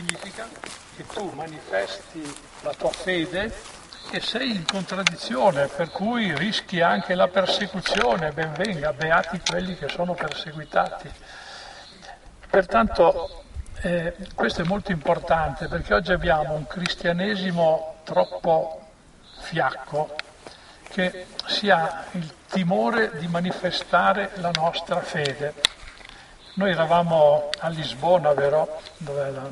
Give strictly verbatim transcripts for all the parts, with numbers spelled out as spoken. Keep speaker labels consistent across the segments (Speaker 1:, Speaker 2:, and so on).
Speaker 1: significa che tu manifesti la tua fede e sei in contraddizione, per cui rischi anche la persecuzione. Ben venga, beati quelli che sono perseguitati. Pertanto eh, questo è molto importante, perché oggi abbiamo un cristianesimo troppo fiacco, che si ha il timore di manifestare la nostra fede. Noi eravamo a Lisbona, vero? Dov'è la...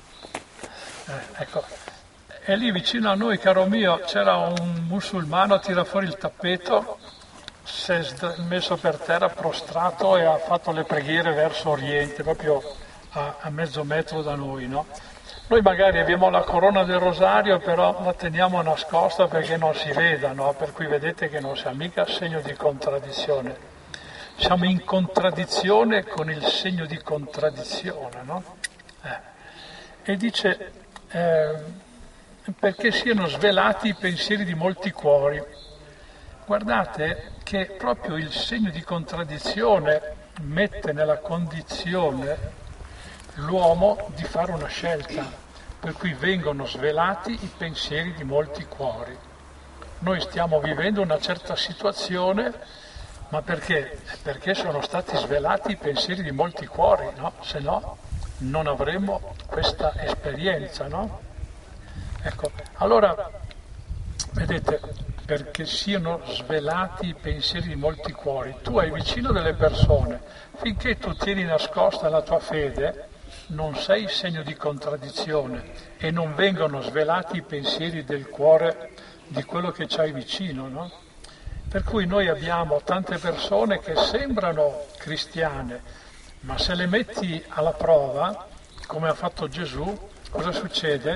Speaker 1: eh, ecco. E lì vicino a noi, caro mio, c'era un musulmano, tira fuori il tappeto, si è messo per terra prostrato e ha fatto le preghiere verso Oriente, proprio a, a mezzo metro da noi, no? Noi magari abbiamo la corona del rosario, però la teniamo nascosta perché non si veda, no? Per cui vedete che non sia mica segno di contraddizione. Siamo in contraddizione con il segno di contraddizione, no? Eh. E dice, eh, perché siano svelati i pensieri di molti cuori. Guardate che proprio il segno di contraddizione mette nella condizione l'uomo di fare una scelta, per cui vengono svelati i pensieri di molti cuori. Noi stiamo vivendo una certa situazione, ma perché? Perché sono stati svelati i pensieri di molti cuori, no? Se no non avremmo questa esperienza, no? Ecco, allora, vedete, perché siano svelati i pensieri di molti cuori. Tu hai vicino delle persone, finché tu tieni nascosta la tua fede, non sei segno di contraddizione e non vengono svelati i pensieri del cuore di quello che c'hai vicino, no? Per cui noi abbiamo tante persone che sembrano cristiane, ma se le metti alla prova, come ha fatto Gesù, cosa succede?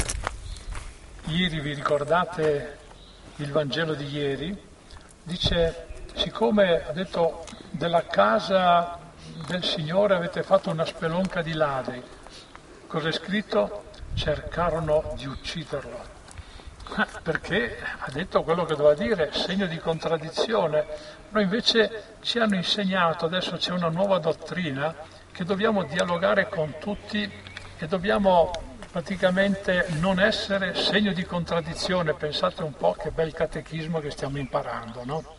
Speaker 1: Ieri vi ricordate il Vangelo di ieri? Dice, siccome ha detto della casa del Signore avete fatto una spelonca di ladri, cosa è scritto? Cercarono di ucciderlo. Perché ha detto quello che doveva dire, segno di contraddizione. Noi invece ci hanno insegnato, adesso c'è una nuova dottrina, che dobbiamo dialogare con tutti e dobbiamo praticamente non essere segno di contraddizione. Pensate un po' che bel catechismo che stiamo imparando, no?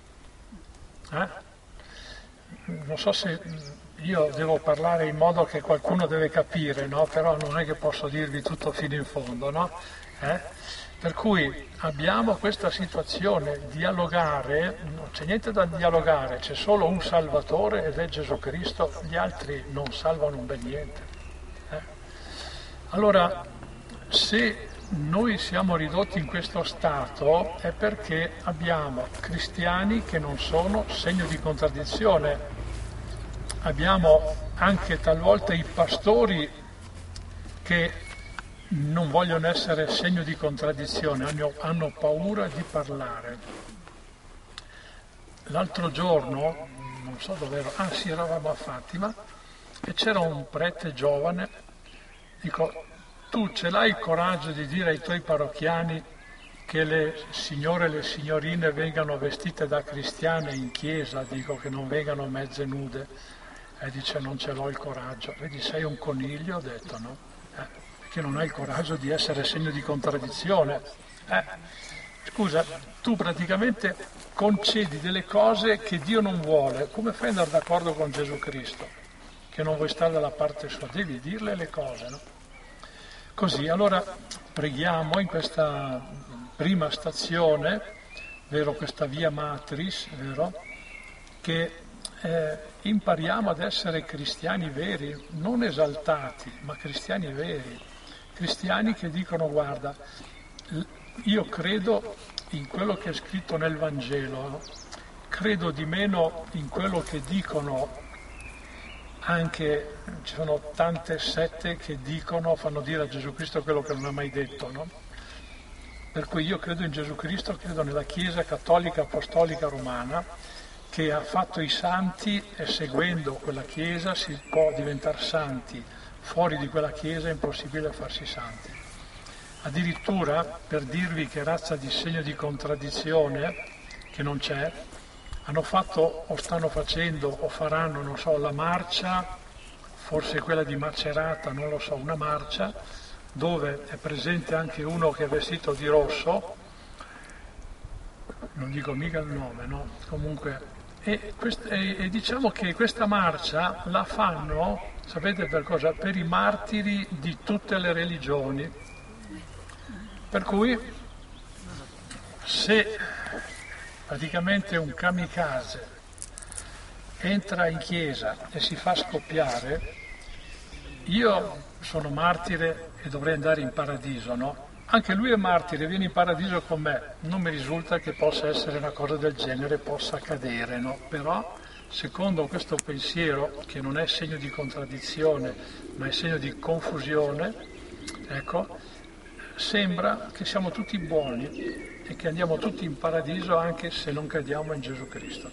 Speaker 1: Eh? Non so se io devo parlare in modo che qualcuno deve capire, no? Però non è che posso dirvi tutto fino in fondo, no? Eh? Per cui abbiamo questa situazione, dialogare, non c'è niente da dialogare, c'è solo un Salvatore ed è Gesù Cristo, gli altri non salvano un bel niente. Eh? Allora, se noi siamo ridotti in questo stato è perché abbiamo cristiani che non sono segno di contraddizione. Abbiamo anche talvolta i pastori che non vogliono essere segno di contraddizione, hanno, hanno paura di parlare. L'altro giorno, non so dove ero, ah sì, eravamo a Fatima, e c'era un prete giovane, dico, tu ce l'hai il coraggio di dire ai tuoi parrocchiani che le signore e le signorine vengano vestite da cristiane in chiesa, dico che non vengano mezze nude? E dice non ce l'ho il coraggio. Vedi, sei un coniglio, ho detto, no? Eh, perché non hai il coraggio di essere segno di contraddizione. Eh, scusa, tu praticamente concedi delle cose che Dio non vuole. Come fai ad andare d'accordo con Gesù Cristo? Che non vuoi stare dalla parte sua, devi dirle le cose, no? Così, allora preghiamo in questa prima stazione, vero, questa via Matris, vero, che eh, impariamo ad essere cristiani veri, non esaltati, ma cristiani veri, cristiani che dicono guarda, io credo in quello che è scritto nel Vangelo, no? Credo di meno in quello che dicono. Anche ci sono tante sette che dicono, fanno dire a Gesù Cristo quello che non ha mai detto, no? Per cui io credo in Gesù Cristo, credo nella Chiesa cattolica apostolica romana, che ha fatto i santi e seguendo quella Chiesa si può diventare santi. Fuori di quella Chiesa è impossibile farsi santi. Addirittura, per dirvi che razza di segno di contraddizione, che non c'è, hanno fatto o stanno facendo o faranno, non so, la marcia forse quella di Macerata, non lo so, una marcia, dove è presente anche uno che è vestito di rosso, non dico mica il nome, no? Comunque, e, quest- e, e diciamo che questa marcia la fanno, sapete per cosa? Per i martiri di tutte le religioni. Per cui, se praticamente un kamikaze entra in chiesa e si fa scoppiare, io sono martire e dovrei andare in paradiso, no? Anche lui è martire, viene in paradiso con me. Non mi risulta che possa essere una cosa del genere, possa accadere, no? Però, secondo questo pensiero, che non è segno di contraddizione, ma è segno di confusione, ecco, sembra che siamo tutti buoni e che andiamo tutti in paradiso anche se non crediamo in Gesù Cristo.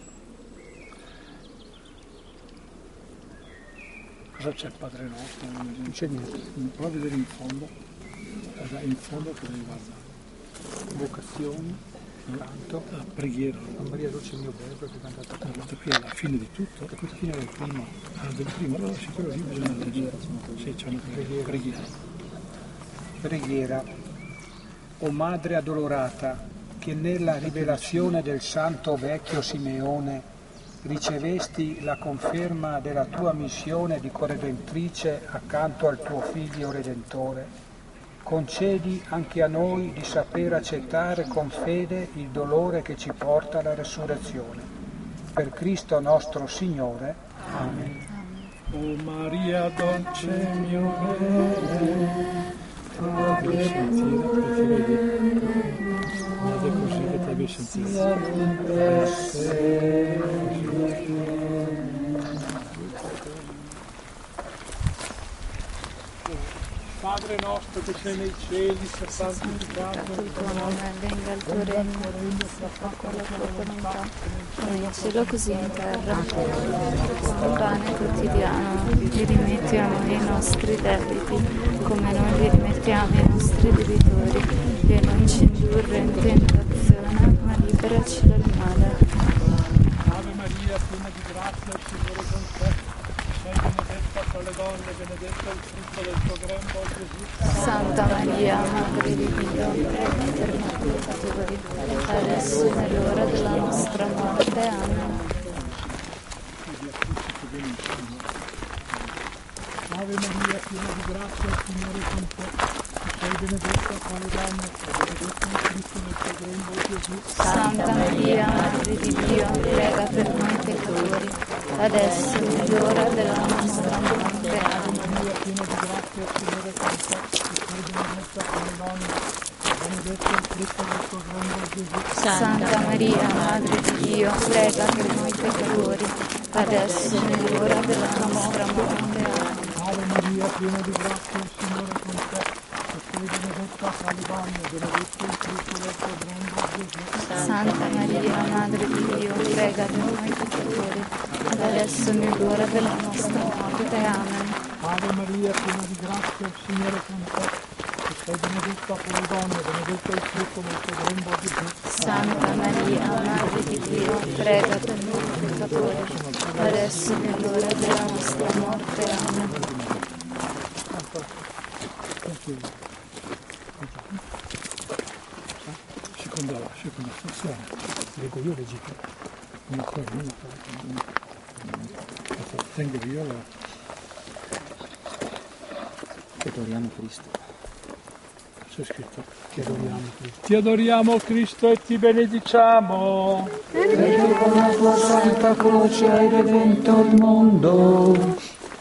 Speaker 1: Cosa c'è il Padre Nostro? Non c'è niente. Prova a vedere in fondo. In fondo che devi guardare.
Speaker 2: Vocazione, canto,
Speaker 1: la preghiera.
Speaker 2: a Maria Dolce mio bene, perché cantato
Speaker 1: È andata qui alla fine di tutto.
Speaker 2: e questa fine del primo.
Speaker 1: Ah, del primo, allora sì, quello lì bisogna leggere. Sì, c'è una preghiera. preghiera.
Speaker 2: Preghiera. O Madre addolorata, che nella rivelazione del Santo Vecchio Simeone ricevesti la conferma della tua missione di corredentrice accanto al tuo Figlio Redentore, concedi anche a noi di saper accettare con fede il dolore che ci porta alla resurrezione. Per Cristo nostro Signore. Amen.
Speaker 1: O Maria dolce mio bene, Ave sentire, perché vedi, vede così che ti devi sentire. Padre nostro che sei nei cieli, sia santificato
Speaker 3: il tuo nome, venga il tuo regno, sia fatta la tua volontà, come in cielo così in terra. Il pane quotidiano, li rimetti a noi i nostri debiti, come noi li rimettiamo ai nostri debitori, e non ci indurre in tentazione, ma liberaci dal male.
Speaker 1: Ave Maria, piena di grazia, il Signore è con te. Sei benedetta tra le donne, benedetto il frutto del tuo grembo, Gesù.
Speaker 3: Santa Maria, Madre di Dio, prega per noi peccatori, adesso è l'ora della nostra morte. Amen.
Speaker 1: Ave Maria, piena di grazia, il Signore è con te. Sei benedetta tra le donne, benedetto il frutto del tuo grembo, Gesù.
Speaker 3: Santa Maria, Madre di Dio, prega per noi peccatori, adesso è l'ora della nostra morte.
Speaker 1: Ave Maria, piena di grazia, il Signore è con te. Sei benedetta tra le donne, benedetto il frutto del tuo grembo, Gesù.
Speaker 3: Santa Maria, Madre di Dio, prega per noi peccatori, adesso è l'ora della nostra morte.
Speaker 1: Ave Maria, piena di grazia, il Signore è con te. Sei benedetta tra le donne, benedetto il frutto del tuo grembo, Gesù.
Speaker 3: Santa Maria, Madre di Dio, prega per noi peccatori, adesso è l'ora della nostra morte. Amen.
Speaker 1: Ave Maria, piena di grazia, il Signore è con te. Sei benedetta tra le donne, benedetto il frutto del tuo grembo, Gesù.
Speaker 3: Santa Maria, Madre di Dio, prega per noi peccatori, adesso è l'ora della nostra morte. Amen.
Speaker 1: Seconda, seconda stazione.
Speaker 2: Leggo io leggi tu.
Speaker 1: Una cosa, una cosa. Tengo io la...
Speaker 2: Che adoriamo Cristo.
Speaker 1: C'è scritto.
Speaker 2: Che adoriamo Cristo.
Speaker 1: Ti adoriamo Cristo e ti benediciamo.
Speaker 2: Perché con la tua santa croce hai redento il mondo.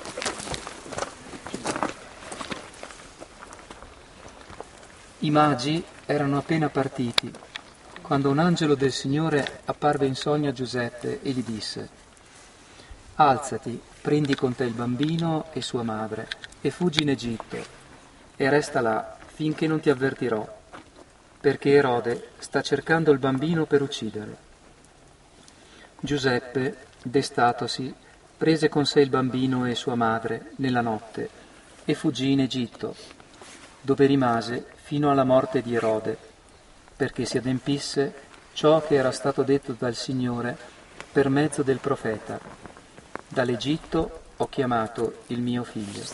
Speaker 4: I magi erano appena partiti, quando un angelo del Signore apparve in sogno a Giuseppe e gli disse: «Alzati, prendi con te il bambino e sua madre, e fuggi in Egitto, e resta là finché non ti avvertirò, perché Erode sta cercando il bambino per ucciderlo». Giuseppe, destatosi, prese con sé il bambino e sua madre nella notte e fuggì in Egitto, dove rimase fino alla morte di Erode, perché si adempisse ciò che era stato detto dal Signore per mezzo del profeta: «Dall'Egitto ho ho chiamato il mio figlio.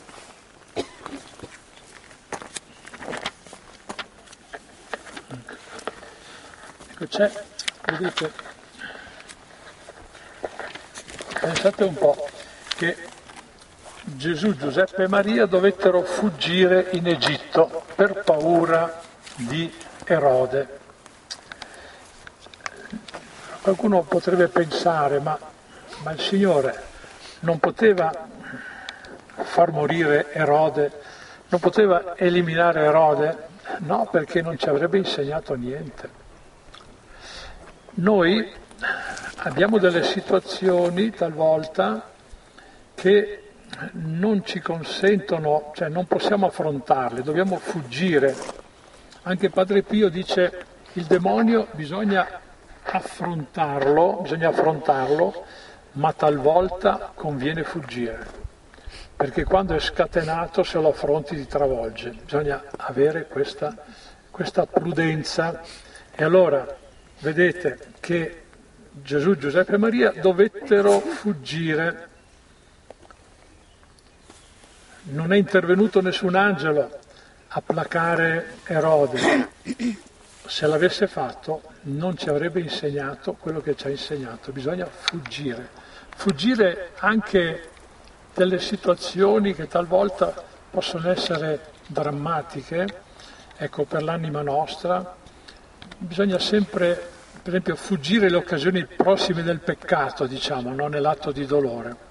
Speaker 1: Ecco, c'è, vedete, pensate un po' che Gesù, Giuseppe e Maria dovettero fuggire in Egitto per paura di Erode. Qualcuno potrebbe pensare, ma, ma il Signore non poteva far morire Erode, non poteva eliminare Erode? No, perché non ci avrebbe insegnato niente. Noi abbiamo delle situazioni talvolta che non ci consentono, cioè non possiamo affrontarle, dobbiamo fuggire. Anche Padre Pio dice il demonio bisogna affrontarlo, bisogna affrontarlo, ma talvolta conviene fuggire, perché quando è scatenato se lo affronti ti travolge, bisogna avere questa, questa prudenza. E allora vedete che Gesù, Giuseppe e Maria dovettero fuggire. Non è intervenuto nessun angelo a placare Erode. Se l'avesse fatto non ci avrebbe insegnato quello che ci ha insegnato. Bisogna fuggire. Fuggire anche delle situazioni che talvolta possono essere drammatiche, ecco, per l'anima nostra. Bisogna sempre, per esempio, fuggire le occasioni prossime del peccato, diciamo, non nell'atto di dolore.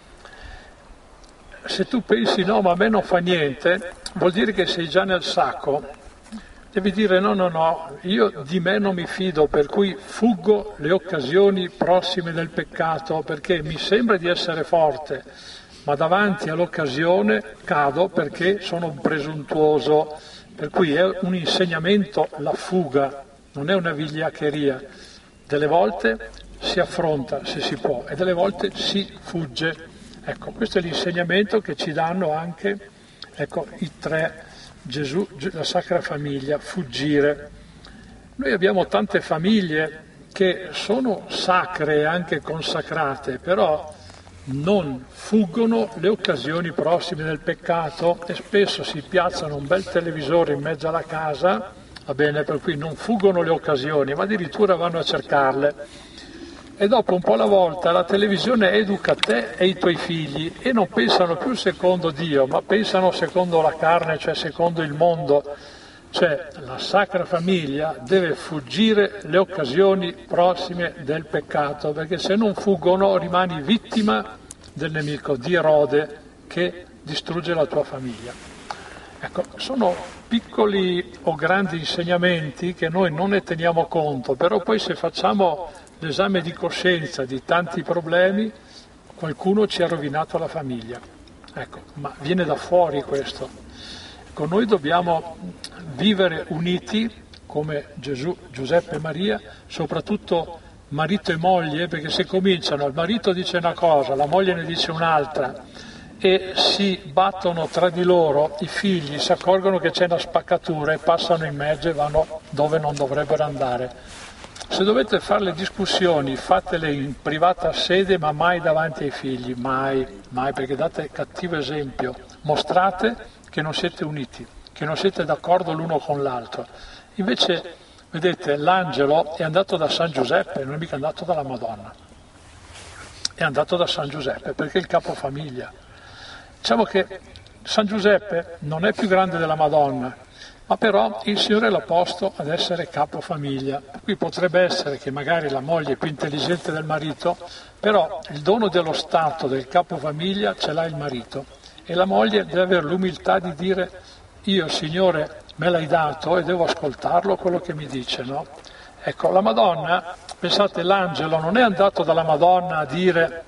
Speaker 1: Se tu pensi no, ma a me non fa niente, vuol dire che sei già nel sacco. Devi dire no, no, no, io di me non mi fido, per cui fuggo le occasioni prossime del peccato, perché mi sembra di essere forte, ma davanti all'occasione cado perché sono un presuntuoso, per cui è un insegnamento la fuga, non è una vigliaccheria. Delle volte si affronta se si può e delle volte si fugge. Ecco, questo è l'insegnamento che ci danno anche, ecco, i tre, Gesù, la Sacra Famiglia, fuggire. Noi abbiamo tante famiglie che sono sacre e anche consacrate, però non fuggono le occasioni prossime del peccato e spesso si piazzano un bel televisore in mezzo alla casa, va bene, per cui non fuggono le occasioni, ma addirittura vanno a cercarle. E dopo un po' alla volta la televisione educa te e i tuoi figli e non pensano più secondo Dio, ma pensano secondo la carne, cioè secondo il mondo. Cioè la Sacra Famiglia deve fuggire le occasioni prossime del peccato, perché se non fuggono rimani vittima del nemico, di Erode, che distrugge la tua famiglia. Ecco, sono piccoli o grandi insegnamenti che noi non ne teniamo conto, però poi se facciamo l'esame di coscienza di tanti problemi, qualcuno ci ha rovinato la famiglia. Ecco, ma viene da fuori questo. Ecco, noi dobbiamo vivere uniti come Gesù, Giuseppe e Maria, soprattutto marito e moglie, perché se cominciano, il marito dice una cosa, la moglie ne dice un'altra e si battono tra di loro, i figli si accorgono che c'è una spaccatura e passano in mezzo e vanno dove non dovrebbero andare. Se dovete fare le discussioni, fatele in privata sede, ma mai davanti ai figli, mai, mai, perché date cattivo esempio. Mostrate che non siete uniti, che non siete d'accordo l'uno con l'altro. Invece, vedete, l'angelo è andato da San Giuseppe, non è mica andato dalla Madonna. È andato da San Giuseppe, perché è il capofamiglia. Diciamo che San Giuseppe non è più grande della Madonna, ma però il Signore l'ha posto ad essere capofamiglia. Qui potrebbe essere che magari la moglie è più intelligente del marito, però il dono dello stato del capofamiglia ce l'ha il marito e la moglie deve avere l'umiltà di dire io Signore me l'hai dato e devo ascoltarlo quello che mi dice, no? Ecco, la Madonna, pensate, l'angelo non è andato dalla Madonna a dire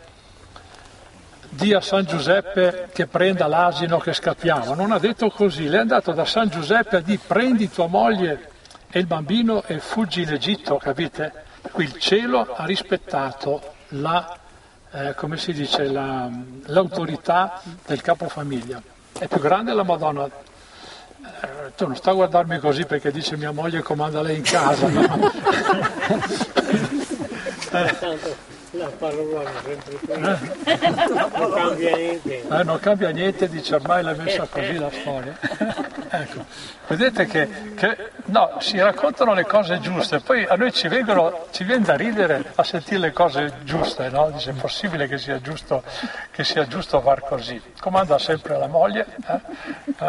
Speaker 1: di a San Giuseppe che prenda l'asino che scappiamo, non ha detto così, lei è andato da San Giuseppe a dire prendi tua moglie e il bambino e fuggi in Egitto, capite? Qui il cielo ha rispettato la, eh, come si dice, la, l'autorità del capofamiglia. È più grande la Madonna. Eh, tu non sta a guardarmi così perché dice mia moglie comanda lei in casa, no? eh,
Speaker 5: La parola è sempre quella. Non cambia niente.
Speaker 1: Eh, non cambia niente, dice ormai l'è messa così la storia. Ecco, vedete che, che no, si raccontano le cose giuste, poi a noi ci vengono, ci viene da ridere a sentire le cose giuste, no? Dice è possibile che sia giusto, che sia giusto far così. Comanda sempre la moglie. Eh? Eh.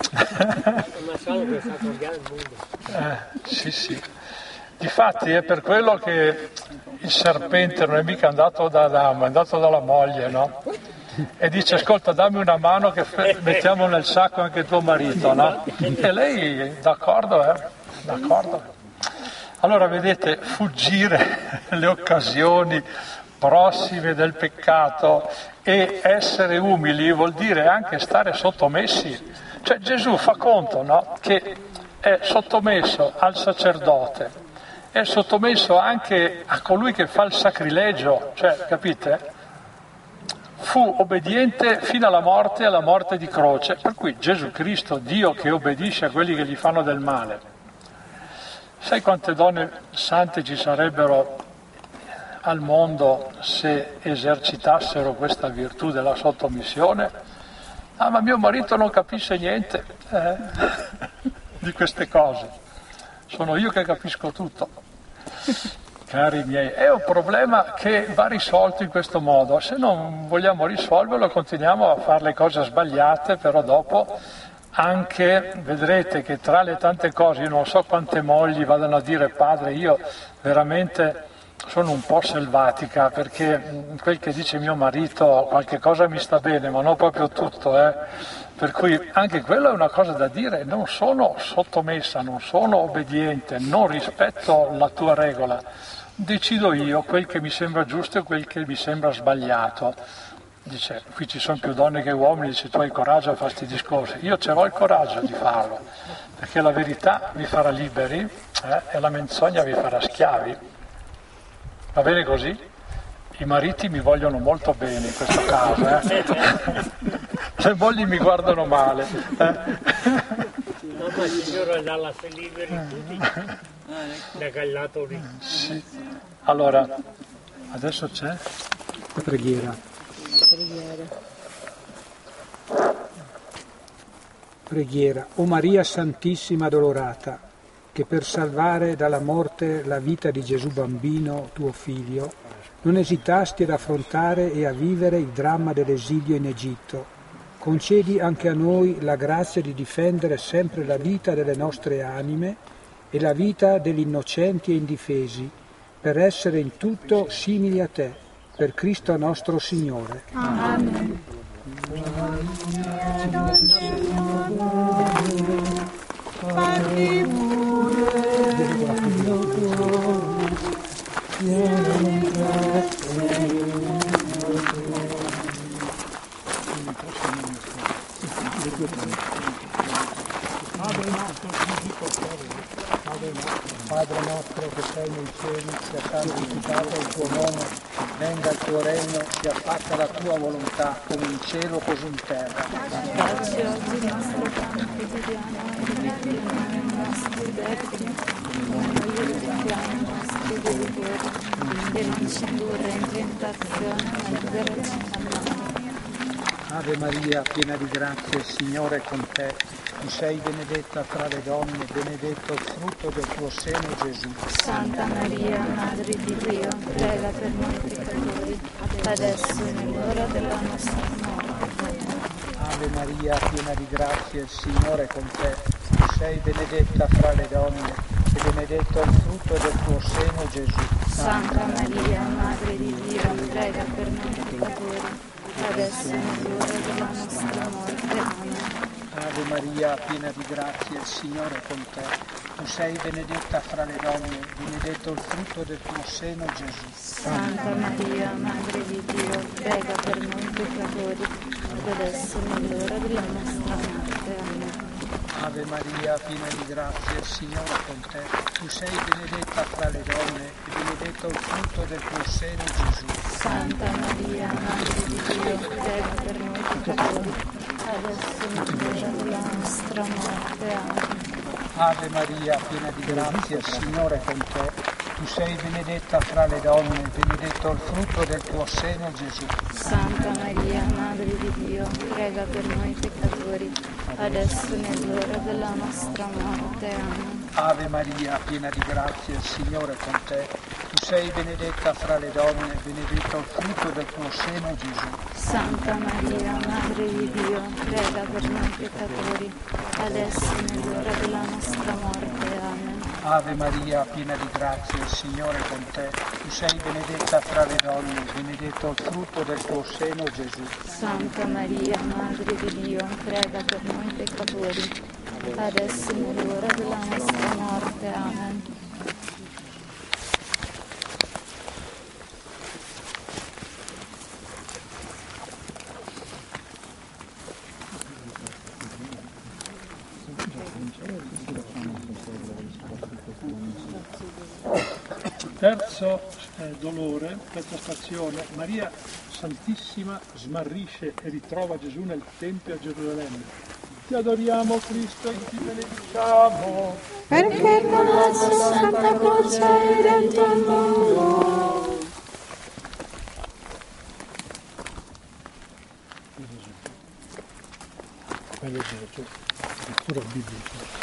Speaker 5: Ma solo che sta cambiando il mondo.
Speaker 1: Eh, sì, sì. Difatti è per quello che il serpente non è mica andato da Adamo, è andato dalla moglie, no? E dice ascolta dammi una mano che fe- mettiamo nel sacco anche tuo marito, no? E lei d'accordo, eh? D'accordo. Allora vedete, fuggire le occasioni prossime del peccato e essere umili vuol dire anche stare sottomessi. Cioè Gesù fa conto, no? Che è sottomesso al sacerdote, è sottomesso anche a colui che fa il sacrilegio, cioè, capite? Fu obbediente fino alla morte, alla morte di croce, per cui Gesù Cristo, Dio che obbedisce a quelli che gli fanno del male. Sai quante donne sante ci sarebbero al mondo se esercitassero questa virtù della sottomissione? Ah, ma mio marito non capisce niente eh, di queste cose, sono io che capisco tutto. Cari miei, è un problema che va risolto in questo modo, se non vogliamo risolverlo continuiamo a fare le cose sbagliate, però dopo anche vedrete che tra le tante cose, io non so quante mogli vadano a dire padre io veramente sono un po' selvatica perché quel che dice mio marito qualche cosa mi sta bene ma non proprio tutto, eh. Per cui anche quello è una cosa da dire, non sono sottomessa, non sono obbediente, non rispetto la tua regola, decido io quel che mi sembra giusto e quel che mi sembra sbagliato. Dice, qui ci sono più donne che uomini, dice tu hai il coraggio a fare questi discorsi, io ce l'ho il coraggio di farlo, perché la verità vi farà liberi eh, e la menzogna vi farà schiavi. Va bene così? I mariti mi vogliono molto bene in questo caso, eh? Le mogli mi guardano male. Eh?
Speaker 5: No, ma il Signore dà la liberi tutti, da quel lato lì.
Speaker 1: Sì. Allora, adesso c'è
Speaker 2: La preghiera. Preghiera. O Maria Santissima Dolorata, che per salvare dalla morte la vita di Gesù bambino, tuo figlio, non esitasti ad affrontare e a vivere il dramma dell'esilio in Egitto. Concedi anche a noi la grazia di difendere sempre la vita delle nostre anime e la vita degli innocenti e indifesi, per essere in tutto simili a te, per Cristo nostro Signore.
Speaker 3: Amen.
Speaker 2: Padre nostro che sei nei cieli, sia santificato il tuo nome, venga il tuo regno, sia fatta la tua volontà, come in cielo così in terra.
Speaker 3: Dacci oggi il nostro pane quotidiano e rimettiamo i nostri debiti, come noi rimettiamo i nostri debitori, e non ci indurre in tentazione, ma liberaci dal male.
Speaker 2: Ave Maria, piena di grazia, il Signore è con te. Tu sei benedetta tra le donne, benedetto il frutto del tuo seno, Gesù.
Speaker 3: Santa Maria, Madre di Dio, prega per noi peccatori, adesso e nell'ora della nostra morte.
Speaker 2: Ave Maria, piena di grazia, il Signore è con te. Tu sei benedetta fra le donne, e benedetto il frutto del tuo seno, Gesù.
Speaker 3: Santa Maria, Madre di Dio, prega per noi peccatori, adesso e nell'ora della nostra morte. Amen.
Speaker 2: Ave Maria, piena di grazia, il Signore è con te. Tu sei benedetta fra le donne, benedetto il frutto del tuo seno, Gesù.
Speaker 3: Santa Maria, Madre di Dio, prega per noi peccatori, adesso e nell'ora della nostra morte. Amen.
Speaker 2: Ave Maria, piena di grazia, il Signore è con te. Tu sei benedetta fra le donne, e benedetto il frutto del tuo seno, Gesù.
Speaker 3: Santa Maria, Madre di Dio, prega per noi peccatori, adesso e nell'ora della nostra morte. Amen.
Speaker 2: Ave Maria, piena di grazia, il Signore è con te. Tu sei benedetta fra le donne, benedetto il frutto del tuo seno, Gesù.
Speaker 3: Santa Maria, Madre di Dio, prega per noi peccatori, adesso e nell'ora della nostra morte. Amen.
Speaker 2: Ave Maria, piena di grazia, il Signore è con te. Tu sei benedetta fra le donne, benedetto il frutto del tuo seno, Gesù.
Speaker 3: Santa Maria, Madre di Dio, prega per noi peccatori, adesso e nell'ora della nostra morte. Amen.
Speaker 2: Ave Maria, piena di grazia, il Signore è con te. Tu sei benedetta fra le donne, benedetto il frutto del tuo seno, Gesù.
Speaker 3: Santa Maria, Madre di Dio, prega per noi peccatori, adesso e nell'ora della nostra morte. Amen.
Speaker 1: Terzo eh, dolore, terza stazione, Maria Santissima smarrisce e ritrova Gesù nel Tempio a Gerusalemme. Ti adoriamo Cristo e ti benediciamo.
Speaker 6: Perché con la sua Santa Croce hai redento il mondo.
Speaker 1: Quello è Gesù, lettura biblica.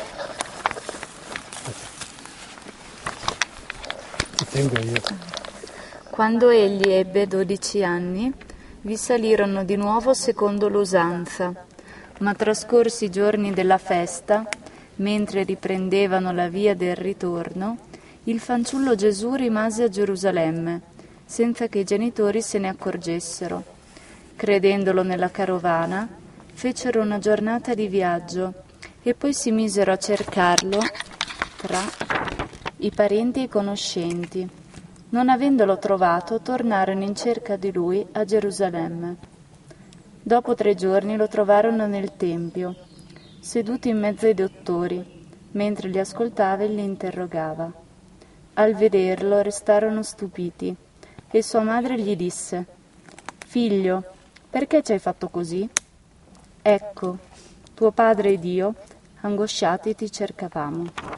Speaker 1: Tengo io.
Speaker 3: Quando egli ebbe dodici anni, vi salirono di nuovo secondo l'usanza, ma trascorsi i giorni della festa, mentre riprendevano la via del ritorno, il fanciullo Gesù rimase a Gerusalemme, senza che i genitori se ne accorgessero. Credendolo nella carovana, fecero una giornata di viaggio e poi si misero a cercarlo tra i parenti e i conoscenti. Non avendolo trovato, tornarono in cerca di lui a Gerusalemme. Dopo tre giorni lo trovarono nel Tempio, seduto in mezzo ai dottori, mentre li ascoltava e li interrogava. Al vederlo restarono stupiti, e sua madre gli disse: «Figlio, perché ci hai fatto così? Ecco, tuo padre ed io, angosciati, ti cercavamo».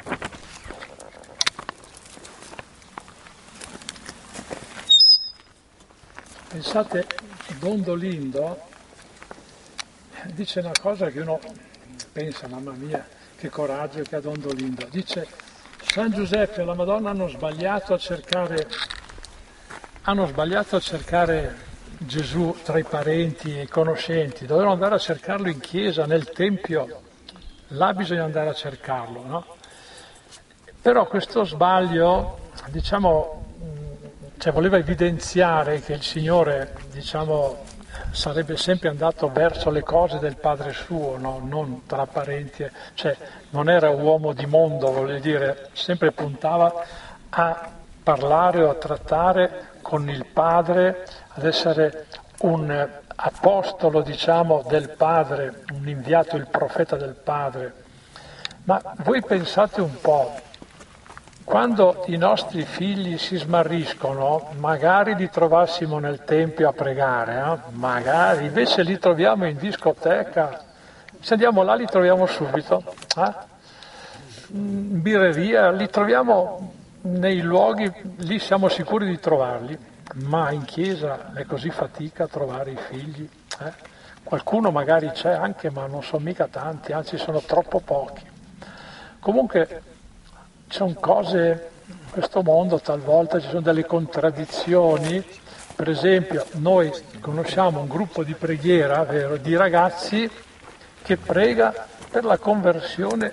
Speaker 1: Pensate, Dondolindo dice una cosa che uno pensa, mamma mia, che coraggio che ha Dondolindo. Dice, San Giuseppe e la Madonna hanno sbagliato a cercare, hanno sbagliato a cercare Gesù tra i parenti e i conoscenti, dovevano andare a cercarlo in chiesa, nel Tempio, là bisogna andare a cercarlo, no? Però questo sbaglio, diciamo, cioè voleva evidenziare che il Signore, diciamo, sarebbe sempre andato verso le cose del Padre suo, no? Non tra parenti, cioè non era uomo di mondo, voglio dire, sempre puntava a parlare o a trattare con il Padre, ad essere un apostolo, diciamo, del Padre, un inviato, il profeta del Padre. Ma voi pensate un po', quando i nostri figli si smarriscono, magari li trovassimo nel Tempio a pregare, eh? magari, invece li troviamo in discoteca, se andiamo là li troviamo subito, eh? in birreria, li troviamo nei luoghi, lì siamo sicuri di trovarli, ma in chiesa è così fatica a trovare i figli. Eh? Qualcuno magari c'è anche, ma non sono mica tanti, anzi sono troppo pochi. Comunque, ci sono cose, in questo mondo talvolta ci sono delle contraddizioni. Per esempio, noi conosciamo un gruppo di preghiera, vero, di ragazzi che prega per la conversione,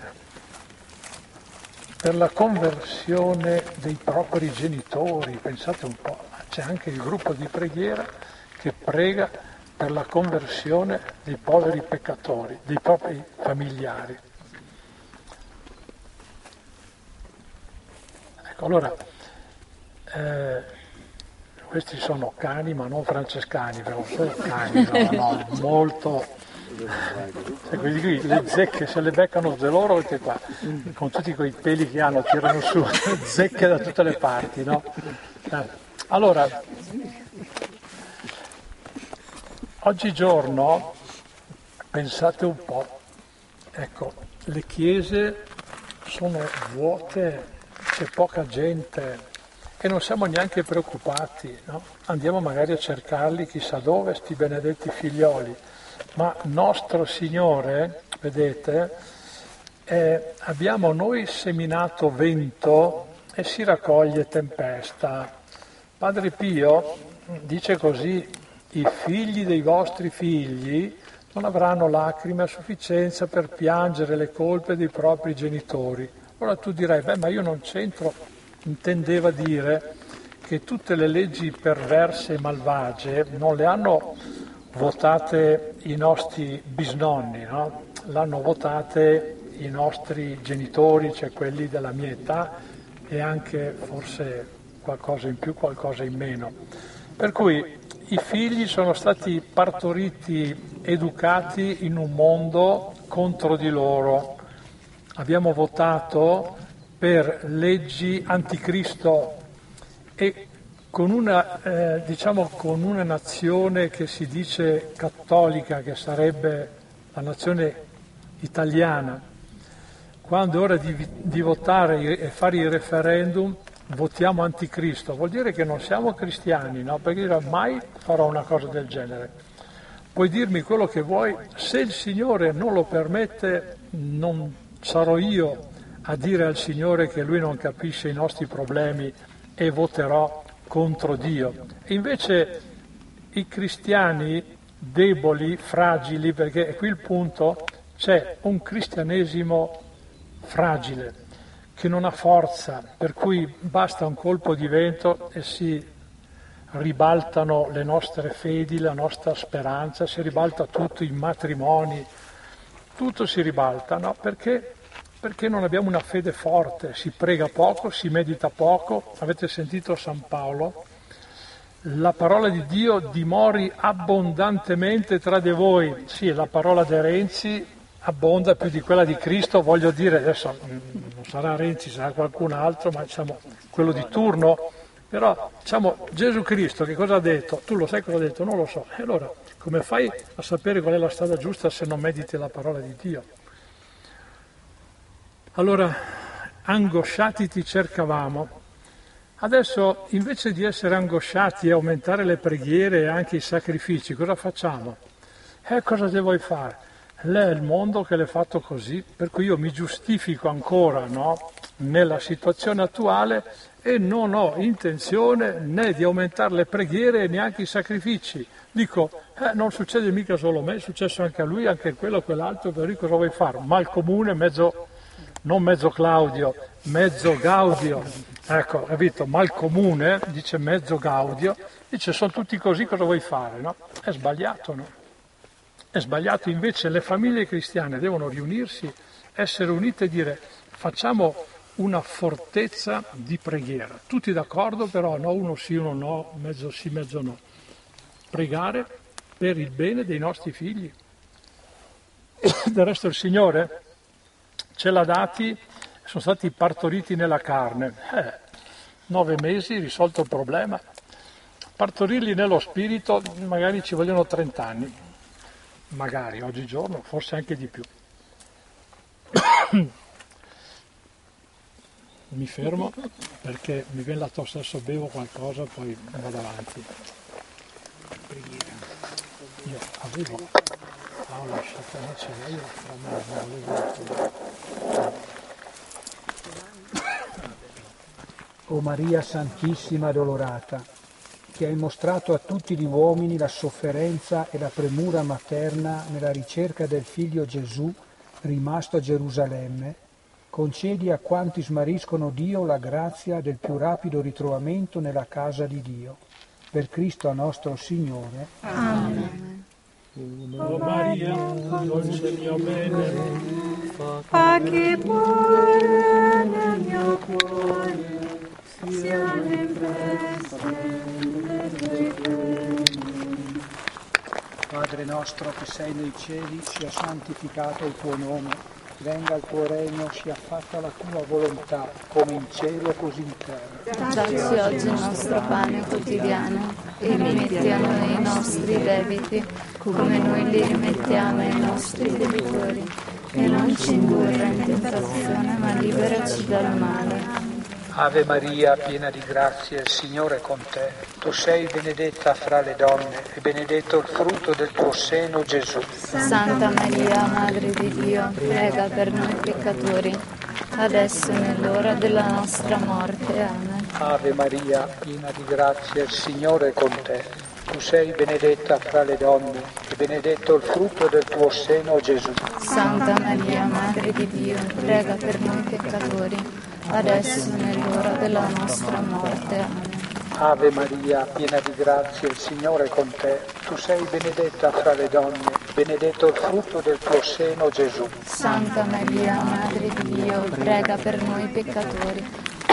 Speaker 1: per la conversione dei propri genitori. Pensate un po', c'è anche il gruppo di preghiera che prega per la conversione dei poveri peccatori, dei propri familiari. Allora, eh, questi sono cani, ma non francescani, però sono cani, no, no, molto... Cioè, quelli qui, le zecche, se le beccano da loro, vedete qua, con tutti quei peli che hanno, tirano su, zecche da tutte le parti, no? Eh, allora, oggigiorno, pensate un po', ecco, le chiese sono vuote c'è poca gente e non siamo neanche preoccupati, no? Andiamo magari a cercarli chissà dove, sti benedetti figlioli, ma nostro Signore, vedete, eh, abbiamo noi seminato vento e si raccoglie tempesta. Padre Pio dice così: i figli dei vostri figli non avranno lacrime a sufficienza per piangere le colpe dei propri genitori. Ora tu dirai, beh, ma io non c'entro. Intendeva dire che tutte le leggi perverse e malvagie non le hanno votate i nostri bisnonni, no? L'hanno votate i nostri genitori, cioè quelli della mia età, e anche forse qualcosa in più, qualcosa in meno. Per cui i figli sono stati partoriti, educati in un mondo contro di loro. Abbiamo votato per leggi anticristo e con una, eh, diciamo, con una nazione che si dice cattolica, che sarebbe la nazione italiana, quando è ora di, di votare e fare il referendum, votiamo anticristo, vuol dire che non siamo cristiani, no? Perché io mai farò una cosa del genere. Puoi dirmi quello che vuoi, se il Signore non lo permette, non sarò io a dire al Signore che Lui non capisce i nostri problemi e voterò contro Dio. E invece i cristiani deboli, fragili, perché è qui il punto, c'è un cristianesimo fragile, che non ha forza, per cui basta un colpo di vento e si ribaltano le nostre fedi, la nostra speranza, si ribalta tutto, i matrimoni, tutto si ribalta, no? Perché? Perché non abbiamo una fede forte, si prega poco, si medita poco. Avete sentito San Paolo? La parola di Dio dimori abbondantemente tra di voi. Sì, la parola di Renzi abbonda più di quella di Cristo, voglio dire, adesso non sarà Renzi, sarà qualcun altro, ma diciamo quello di turno. Però diciamo Gesù Cristo che cosa ha detto? Tu lo sai cosa ha detto? Non lo so. E allora come fai a sapere qual è la strada giusta se non mediti la parola di Dio? Allora, angosciati ti cercavamo. Adesso, invece di essere angosciati e aumentare le preghiere e anche i sacrifici, cosa facciamo? Eh, cosa devo fare? Lei è il mondo che l'è fatto così, per cui io mi giustifico ancora, no? Nella situazione attuale e non ho intenzione né di aumentare le preghiere e neanche i sacrifici. Dico, eh, non succede mica solo a me, è successo anche a lui, anche a quello, a quell'altro, per cui cosa vuoi fare? Mal comune, mezzo... non mezzo Claudio, mezzo Gaudio, ecco, capito, mal comune, dice mezzo Gaudio, dice sono tutti così, cosa vuoi fare, no? È sbagliato, no? È sbagliato, invece le famiglie cristiane devono riunirsi, essere unite e dire facciamo una fortezza di preghiera, tutti d'accordo però, no, uno sì, uno no, mezzo sì, mezzo no, pregare per il bene dei nostri figli. Del resto il Signore ce l'ha dati, sono stati partoriti nella carne, eh, nove mesi, risolto il problema. Partorirli nello spirito magari ci vogliono trent'anni, magari oggigiorno, forse anche di più. Mi fermo perché mi viene la tosse, adesso bevo qualcosa, poi vado avanti. Io avevo... ho lasciato una cena, io fra me non volevo.
Speaker 2: O Maria Santissima Adolorata, che hai mostrato a tutti gli uomini la sofferenza e la premura materna nella ricerca del figlio Gesù rimasto a Gerusalemme, concedi a quanti smariscono Dio la grazia del più rapido ritrovamento nella casa di Dio. Per Cristo nostro Signore.
Speaker 3: Amen.
Speaker 1: O Maria, dolce mio bene,
Speaker 6: fa che pure nel mio cuore siano impresse le tue pene.
Speaker 2: Padre nostro che sei nei cieli, sia santificato il tuo nome, venga il tuo regno, sia fatta la tua volontà, come in cielo così in terra.
Speaker 3: Dacci oggi il nostro pane quotidiano e rimetti a noi i nostri debiti, come noi li rimettiamo ai nostri debitori. E non ci indurre in tentazione, ma liberaci dal male.
Speaker 2: Ave Maria, piena di grazia, il Signore è con te. Tu sei benedetta fra le donne e benedetto il frutto del tuo seno, Gesù.
Speaker 3: Santa Maria, Madre di Dio, prega per noi peccatori, adesso e nell'ora della nostra morte. Amen.
Speaker 2: Ave Maria, piena di grazia, il Signore è con te. Tu sei benedetta fra le donne e benedetto il frutto del tuo seno, Gesù.
Speaker 3: Santa Maria, Madre di Dio, prega per noi peccatori, adesso e nell'ora della nostra morte. Amen.
Speaker 2: Ave Maria, piena di grazia, il Signore è con te. Tu sei benedetta fra le donne, benedetto il frutto del tuo seno, Gesù.
Speaker 3: Santa Maria, Madre di Dio, prega per noi peccatori,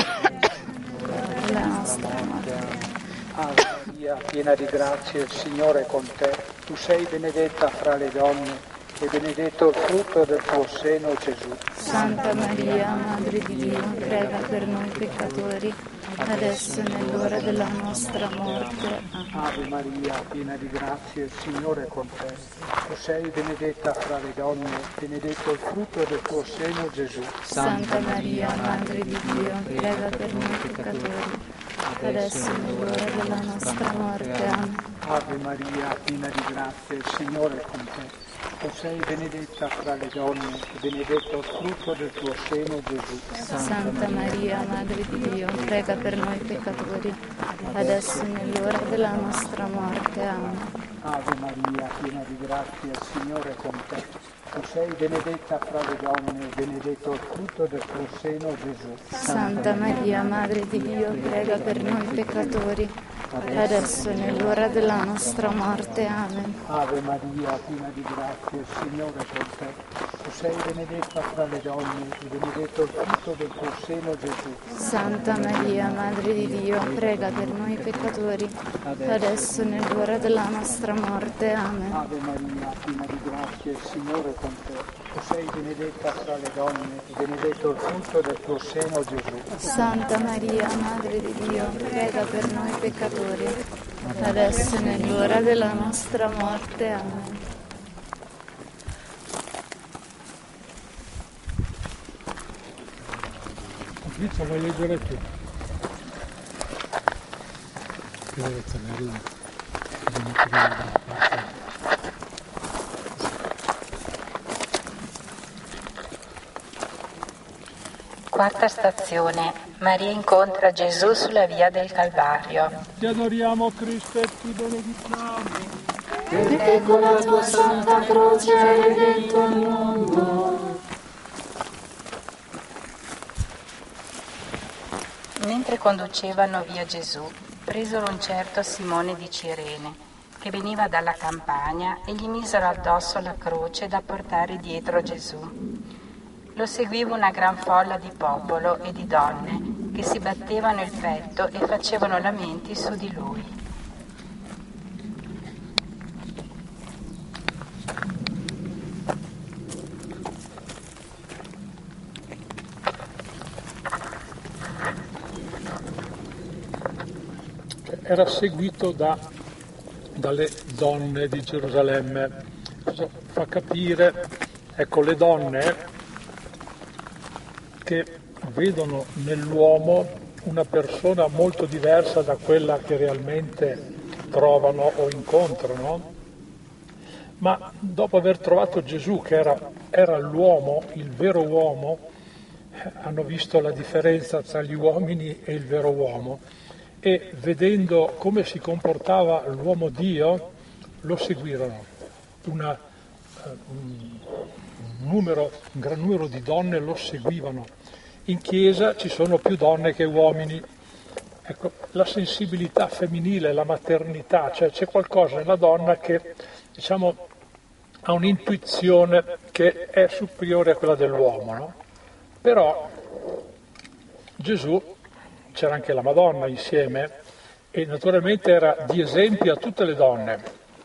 Speaker 3: la nostra morte.
Speaker 2: Ave Maria, piena di grazia, il Signore è con te. Tu sei benedetta fra le donne e benedetto il frutto del tuo seno, Gesù.
Speaker 3: Santa Maria, Madre di Dio, prega per noi peccatori, adesso e nell'ora della nostra morte.
Speaker 2: Ave Maria, piena di grazia, il Signore è con te. Tu sei benedetta fra le donne, benedetto il frutto del tuo seno, Gesù.
Speaker 3: Santa Maria, Madre di Dio, prega per noi peccatori, adesso e nell'ora della nostra morte. Amen.
Speaker 2: Ave Maria, piena di grazia, il Signore è con te. Tu sei benedetta fra le donne e benedetto il frutto del tuo seno, Gesù.
Speaker 3: Santa Maria, Madre di Dio, prega per noi peccatori, adesso e nell'ora della nostra morte. Amen.
Speaker 2: Ave Maria, piena di grazia, il Signore è con te. Tu sei benedetta fra le donne e benedetto il frutto del tuo seno, Gesù.
Speaker 3: Santa Maria, Madre di Dio, prega per noi peccatori, adesso e nell'ora della nostra morte. Amen.
Speaker 2: Ave Maria, piena di grazia, il Signore è con te. Tu sei benedetta fra le donne e benedetto il frutto del tuo seno, Gesù.
Speaker 3: Santa Maria, Madre di Dio, prega per noi peccatori, adesso e nell'ora della nostra morte. Amen.
Speaker 2: Ave Maria, piena di grazia, il Signore è con te. Tu sei benedetta fra le donne e benedetto il frutto del tuo seno, Gesù.
Speaker 3: Santa Maria, Madre di Dio, prega per noi peccatori, adesso e nell'ora della nostra morte. Amen.
Speaker 1: Vizio, vuoi leggere tu? Che deve tenere là. Dobbiamo tirare dalla parte.
Speaker 7: Quarta stazione. Maria incontra Gesù sulla via del Calvario.
Speaker 1: Ti adoriamo, Cristo, e ti benediciamo.
Speaker 6: Perché con la tua santa croce hai redento il mondo.
Speaker 7: Mentre conducevano via Gesù, presero un certo Simone di Cirene, che veniva dalla campagna, e gli misero addosso la croce da portare dietro Gesù. Lo seguiva una gran folla di popolo e di donne, che si battevano il petto e facevano lamenti su di lui.
Speaker 1: Era seguito da, dalle donne di Gerusalemme. Cosa fa capire? Ecco, le donne che vedono nell'uomo una persona molto diversa da quella che realmente trovano o incontrano, ma dopo aver trovato Gesù, che era, era l'uomo, il vero uomo, hanno visto la differenza tra gli uomini e il vero uomo. E vedendo come si comportava l'uomo Dio, lo seguirono. Una, un, numero, un gran numero di donne lo seguivano. In chiesa ci sono più donne che uomini. Ecco, la sensibilità femminile, la maternità, cioè c'è qualcosa nella donna che, diciamo, ha un'intuizione che è superiore a quella dell'uomo, no? Però Gesù, c'era anche la Madonna insieme, e naturalmente era di esempio a tutte le donne.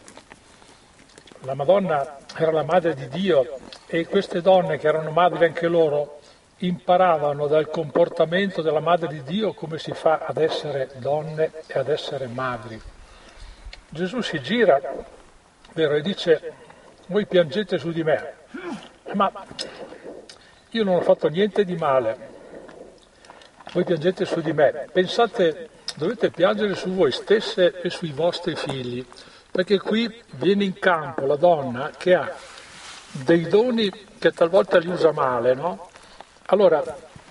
Speaker 1: La Madonna era la madre di Dio e queste donne, che erano madri anche loro, imparavano dal comportamento della madre di Dio come si fa ad essere donne e ad essere madri. Gesù si gira, vero, e dice: voi piangete su di me, ma io non ho fatto niente di male. voi piangete su di me. Pensate, dovete piangere su voi stesse e sui vostri figli, perché qui viene in campo la donna che ha dei doni che talvolta li usa male, no? Allora,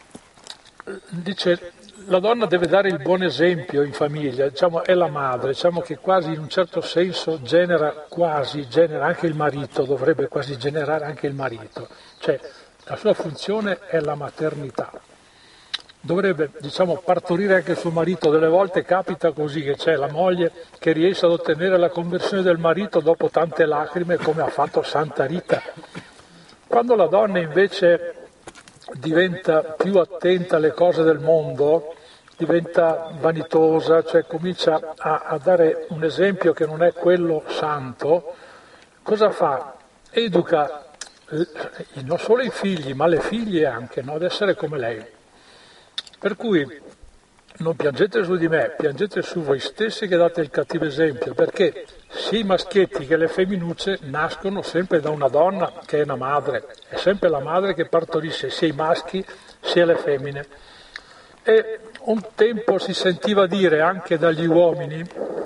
Speaker 1: dice, la donna deve dare il buon esempio in famiglia, diciamo, è la madre, diciamo che quasi in un certo senso genera quasi, genera anche il marito, dovrebbe quasi generare anche il marito, cioè la sua funzione è la maternità. Dovrebbe, diciamo, partorire anche suo marito. Delle volte capita così, che c'è la moglie che riesce ad ottenere la conversione del marito dopo tante lacrime, come ha fatto Santa Rita. Quando la donna invece diventa più attenta alle cose del mondo, diventa vanitosa, cioè comincia a, a dare un esempio che non è quello santo, cosa fa? Educa non solo i figli, ma le figlie anche, no? Ad essere come lei. Per cui non piangete su di me, piangete su voi stessi che date il cattivo esempio, perché sia i maschietti che le femminucce nascono sempre da una donna che è una madre, è sempre la madre che partorisce sia i maschi sia le femmine. E un tempo si sentiva dire anche dagli uomini,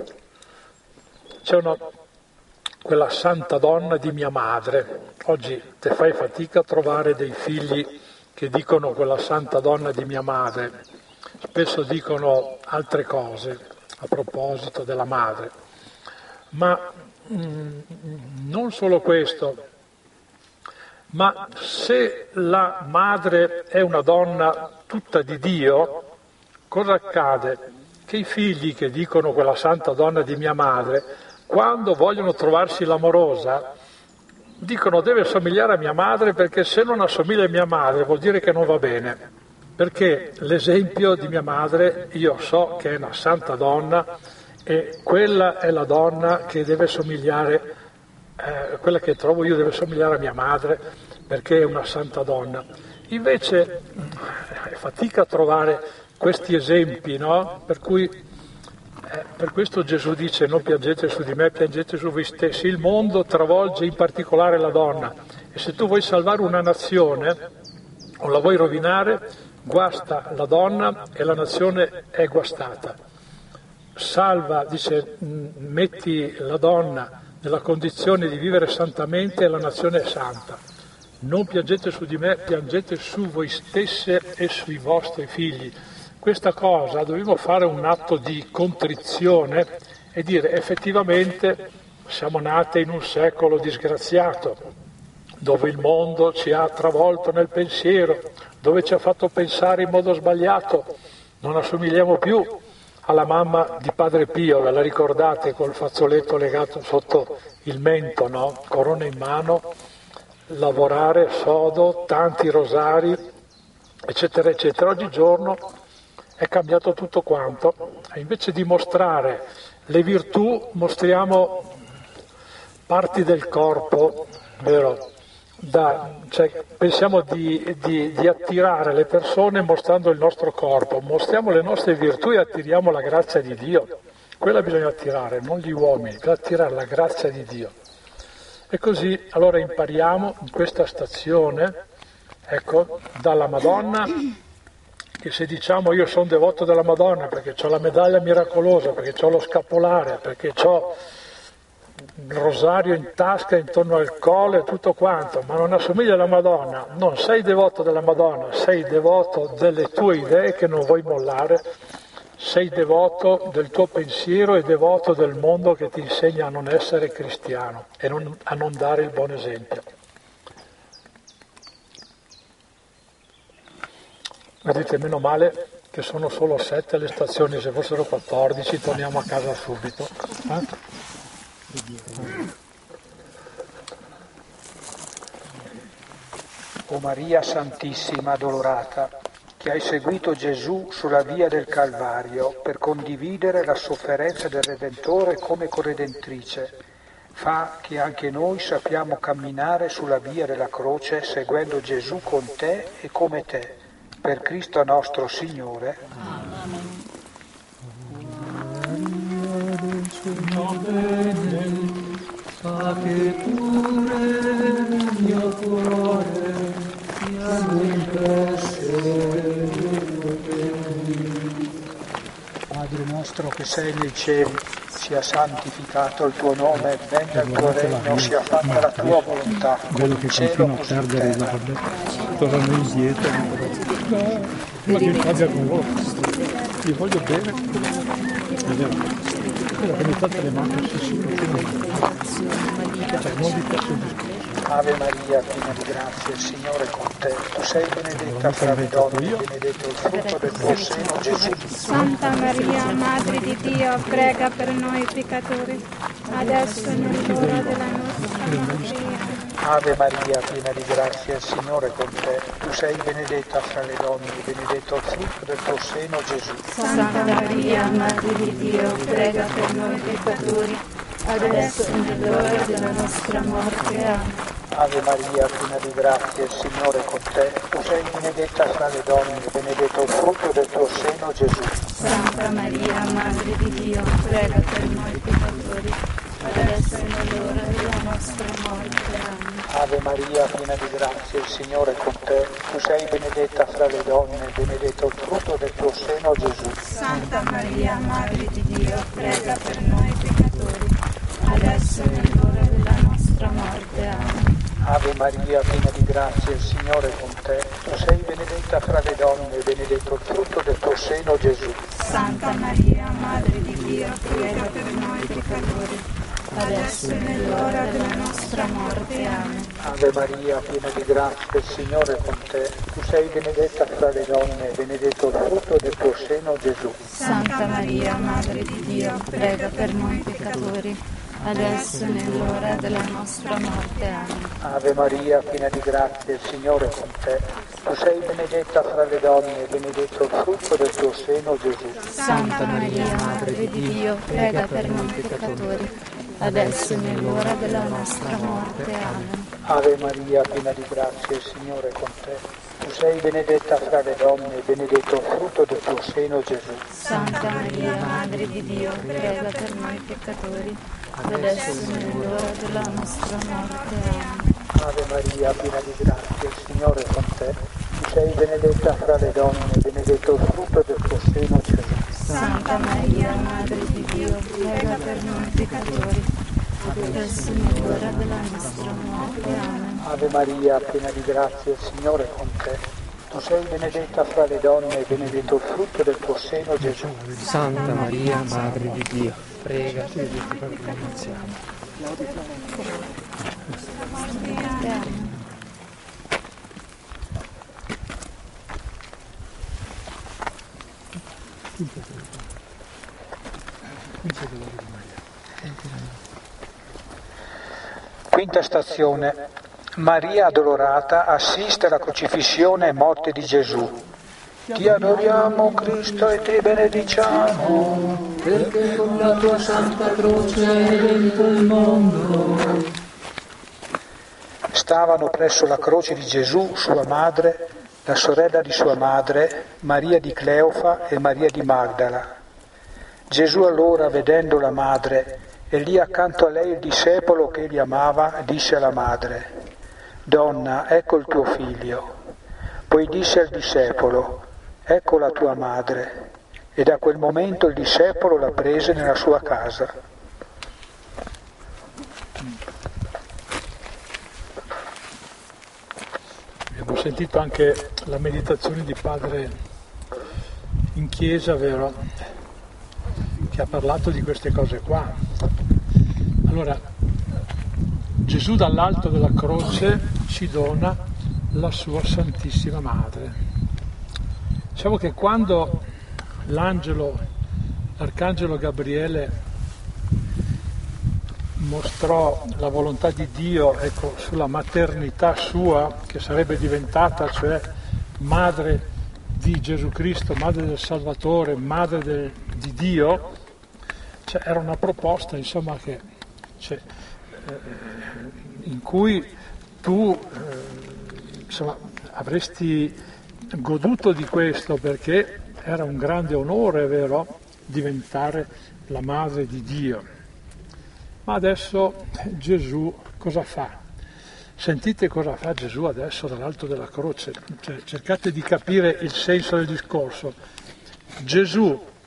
Speaker 1: c'è una, quella santa donna di mia madre, oggi te fai fatica a trovare dei figli che dicono quella santa donna di mia madre, spesso dicono altre cose a proposito della madre, ma mh, non solo questo, ma se la madre è una donna tutta di Dio, cosa accade? Che i figli che dicono quella santa donna di mia madre, quando vogliono trovarsi l'amorosa, dicono deve assomigliare a mia madre, perché se non assomiglia a mia madre vuol dire che non va bene, perché l'esempio di mia madre io so che è una santa donna e quella è la donna che deve somigliare, eh, quella che trovo io deve somigliare a mia madre perché è una santa donna. Invece è fatica a trovare questi esempi, no? Per cui Eh, per questo Gesù dice non piangete su di me, piangete su voi stessi. Il mondo travolge in particolare la donna e se tu vuoi salvare una nazione o la vuoi rovinare, guasta la donna e la nazione è guastata. Salva, dice, metti la donna nella condizione di vivere santamente e la nazione è santa. Non piangete su di me, piangete su voi stesse e sui vostri figli. Questa cosa dobbiamo fare un atto di contrizione e dire effettivamente siamo nate in un secolo disgraziato, dove il mondo ci ha travolto nel pensiero, dove ci ha fatto pensare in modo sbagliato, non assomigliamo più alla mamma di Padre Pio, ve la ricordate, col fazzoletto legato sotto il mento, no? Corona in mano, lavorare sodo, tanti rosari, eccetera, eccetera. Oggigiorno è cambiato tutto quanto, e invece di mostrare le virtù mostriamo parti del corpo, vero? Da, cioè, pensiamo di, di, di attirare le persone mostrando il nostro corpo, mostriamo le nostre virtù e attiriamo la grazia di Dio. Quella bisogna attirare, non gli uomini, per attirare la grazia di Dio. E così allora impariamo in questa stazione, ecco, dalla Madonna, che se diciamo io sono devoto della Madonna perché ho la medaglia miracolosa, perché ho lo scapolare, perché ho il rosario in tasca intorno al collo e tutto quanto, ma non assomiglia alla Madonna, non sei devoto della Madonna, sei devoto delle tue idee che non vuoi mollare, sei devoto del tuo pensiero e devoto del mondo che ti insegna a non essere cristiano e non, a non dare il buon esempio. Vedete, meno male che sono solo sette le stazioni, se fossero quattordici torniamo a casa subito. Eh?
Speaker 2: O Maria Santissima Addolorata, che hai seguito Gesù sulla via del Calvario per condividere la sofferenza del Redentore come corredentrice, fa che anche noi sappiamo camminare sulla via della croce seguendo Gesù con te e come te. Per Cristo nostro Signore.
Speaker 6: Amen.
Speaker 2: Amen. nostro che sei nei cieli, sia santificato il tuo nome, venga il tuo regno, sia fatta la tua volontà, come in cielo così in terra.
Speaker 8: Tornano indietro. Ma che faccia con loro? Gli voglio bene. Quello che mi fa le mani, sì, sì, non di questo discorso.
Speaker 2: Ave Maria, piena di grazia, il Signore è con te. Tu sei benedetta fra le donne, benedetto il frutto del tuo seno, Gesù.
Speaker 6: Santa Maria, Madre di Dio, prega per noi peccatori, adesso e nell'ora della nostra morte.
Speaker 2: Ave Maria, piena di grazia, il Signore è con te. Tu sei benedetta fra le donne, benedetto il frutto del tuo seno, Gesù.
Speaker 3: Santa Maria, Madre di Dio, prega per noi peccatori, adesso e nell'ora della nostra morte. Amen.
Speaker 2: Ave Maria, piena di grazia, il Signore è con te. Tu sei benedetta fra le donne, benedetto il frutto del tuo seno, Gesù.
Speaker 3: Santa Maria, Madre di Dio, prega per noi peccatori, adesso e nell'ora della nostra morte. Amen.
Speaker 2: Ave Maria, piena di grazia, il Signore è con te. Tu sei benedetta fra le donne, benedetto il frutto del tuo seno, Gesù.
Speaker 6: Santa Maria, Madre di Dio, prega per noi peccatori, adesso e nell'ora della nostra morte. Amen.
Speaker 2: Ave Maria, piena di grazia, il Signore è con te. Tu sei benedetta fra le donne, benedetto il frutto del tuo seno, Gesù.
Speaker 6: Santa Maria, Madre di Dio, prega per noi peccatori, adesso e nell'ora della nostra morte. Amen.
Speaker 2: Ave Maria, piena di grazia, il Signore è con te. Tu sei benedetta fra le donne, benedetto il frutto del tuo seno, Gesù.
Speaker 3: Santa Maria, Madre di Dio, prega per noi peccatori, adesso e nell'ora della nostra morte. Amen.
Speaker 2: Ave Maria, piena di grazia, il Signore è con te. Tu sei benedetta fra le donne, benedetto il frutto del tuo seno, Gesù.
Speaker 3: Santa Maria, Madre di Dio, prega per noi peccatori, adesso e nell'ora della nostra morte. Amen.
Speaker 2: Ave Maria, piena di grazia, il Signore è con te. Tu sei benedetta fra le donne, benedetto il frutto del tuo seno, Gesù.
Speaker 3: Santa Maria, Madre di Dio, prega per noi peccatori, adesso e nell'ora della nostra morte. Amen.
Speaker 2: Ave Maria, piena di grazia, il Signore è con te. Tu sei benedetta fra le donne, benedetto il frutto del tuo seno, Gesù.
Speaker 3: Santa Maria, Madre di Dio, prega per noi peccatori, adesso e nell'ora della nostra morte. Amen.
Speaker 2: Ave Maria, piena di grazia, il Signore è con te. Tu sei benedetta fra le donne, benedetto il frutto del tuo seno, Gesù.
Speaker 4: Santa Maria, Madre di Dio, prega per noi peccatori.
Speaker 2: Quinta stazione. Maria addolorata assiste alla crocifissione e morte di Gesù. Ti adoriamo Cristo e ti benediciamo,
Speaker 4: perché con la tua santa croce hai vinto il mondo.
Speaker 2: Stavano presso la croce di Gesù sua madre, la sorella di sua madre, Maria di Cleofa e Maria di Magdala. Gesù allora, vedendo la madre e lì accanto a lei il discepolo che egli amava, disse alla madre: Donna, ecco il tuo figlio. Poi disse al discepolo: ecco la tua madre. E da quel momento il discepolo la prese nella sua casa.
Speaker 1: Abbiamo sentito anche la meditazione di padre in chiesa, vero? Che ha parlato di queste cose qua. Allora, Gesù dall'alto della croce ci dona la sua Santissima Madre. Diciamo che quando l'angelo, l'arcangelo Gabriele mostrò la volontà di Dio, ecco, sulla maternità sua, che sarebbe diventata, cioè, madre di Gesù Cristo, madre del Salvatore, madre del, di Dio, cioè, era una proposta, insomma, che, cioè, eh, in cui tu eh, insomma, avresti goduto di questo, perché era un grande onore, vero, diventare la madre di Dio. Ma adesso Gesù cosa fa? Sentite cosa fa Gesù adesso dall'alto della croce, cioè, cercate di capire il senso del discorso. Gesù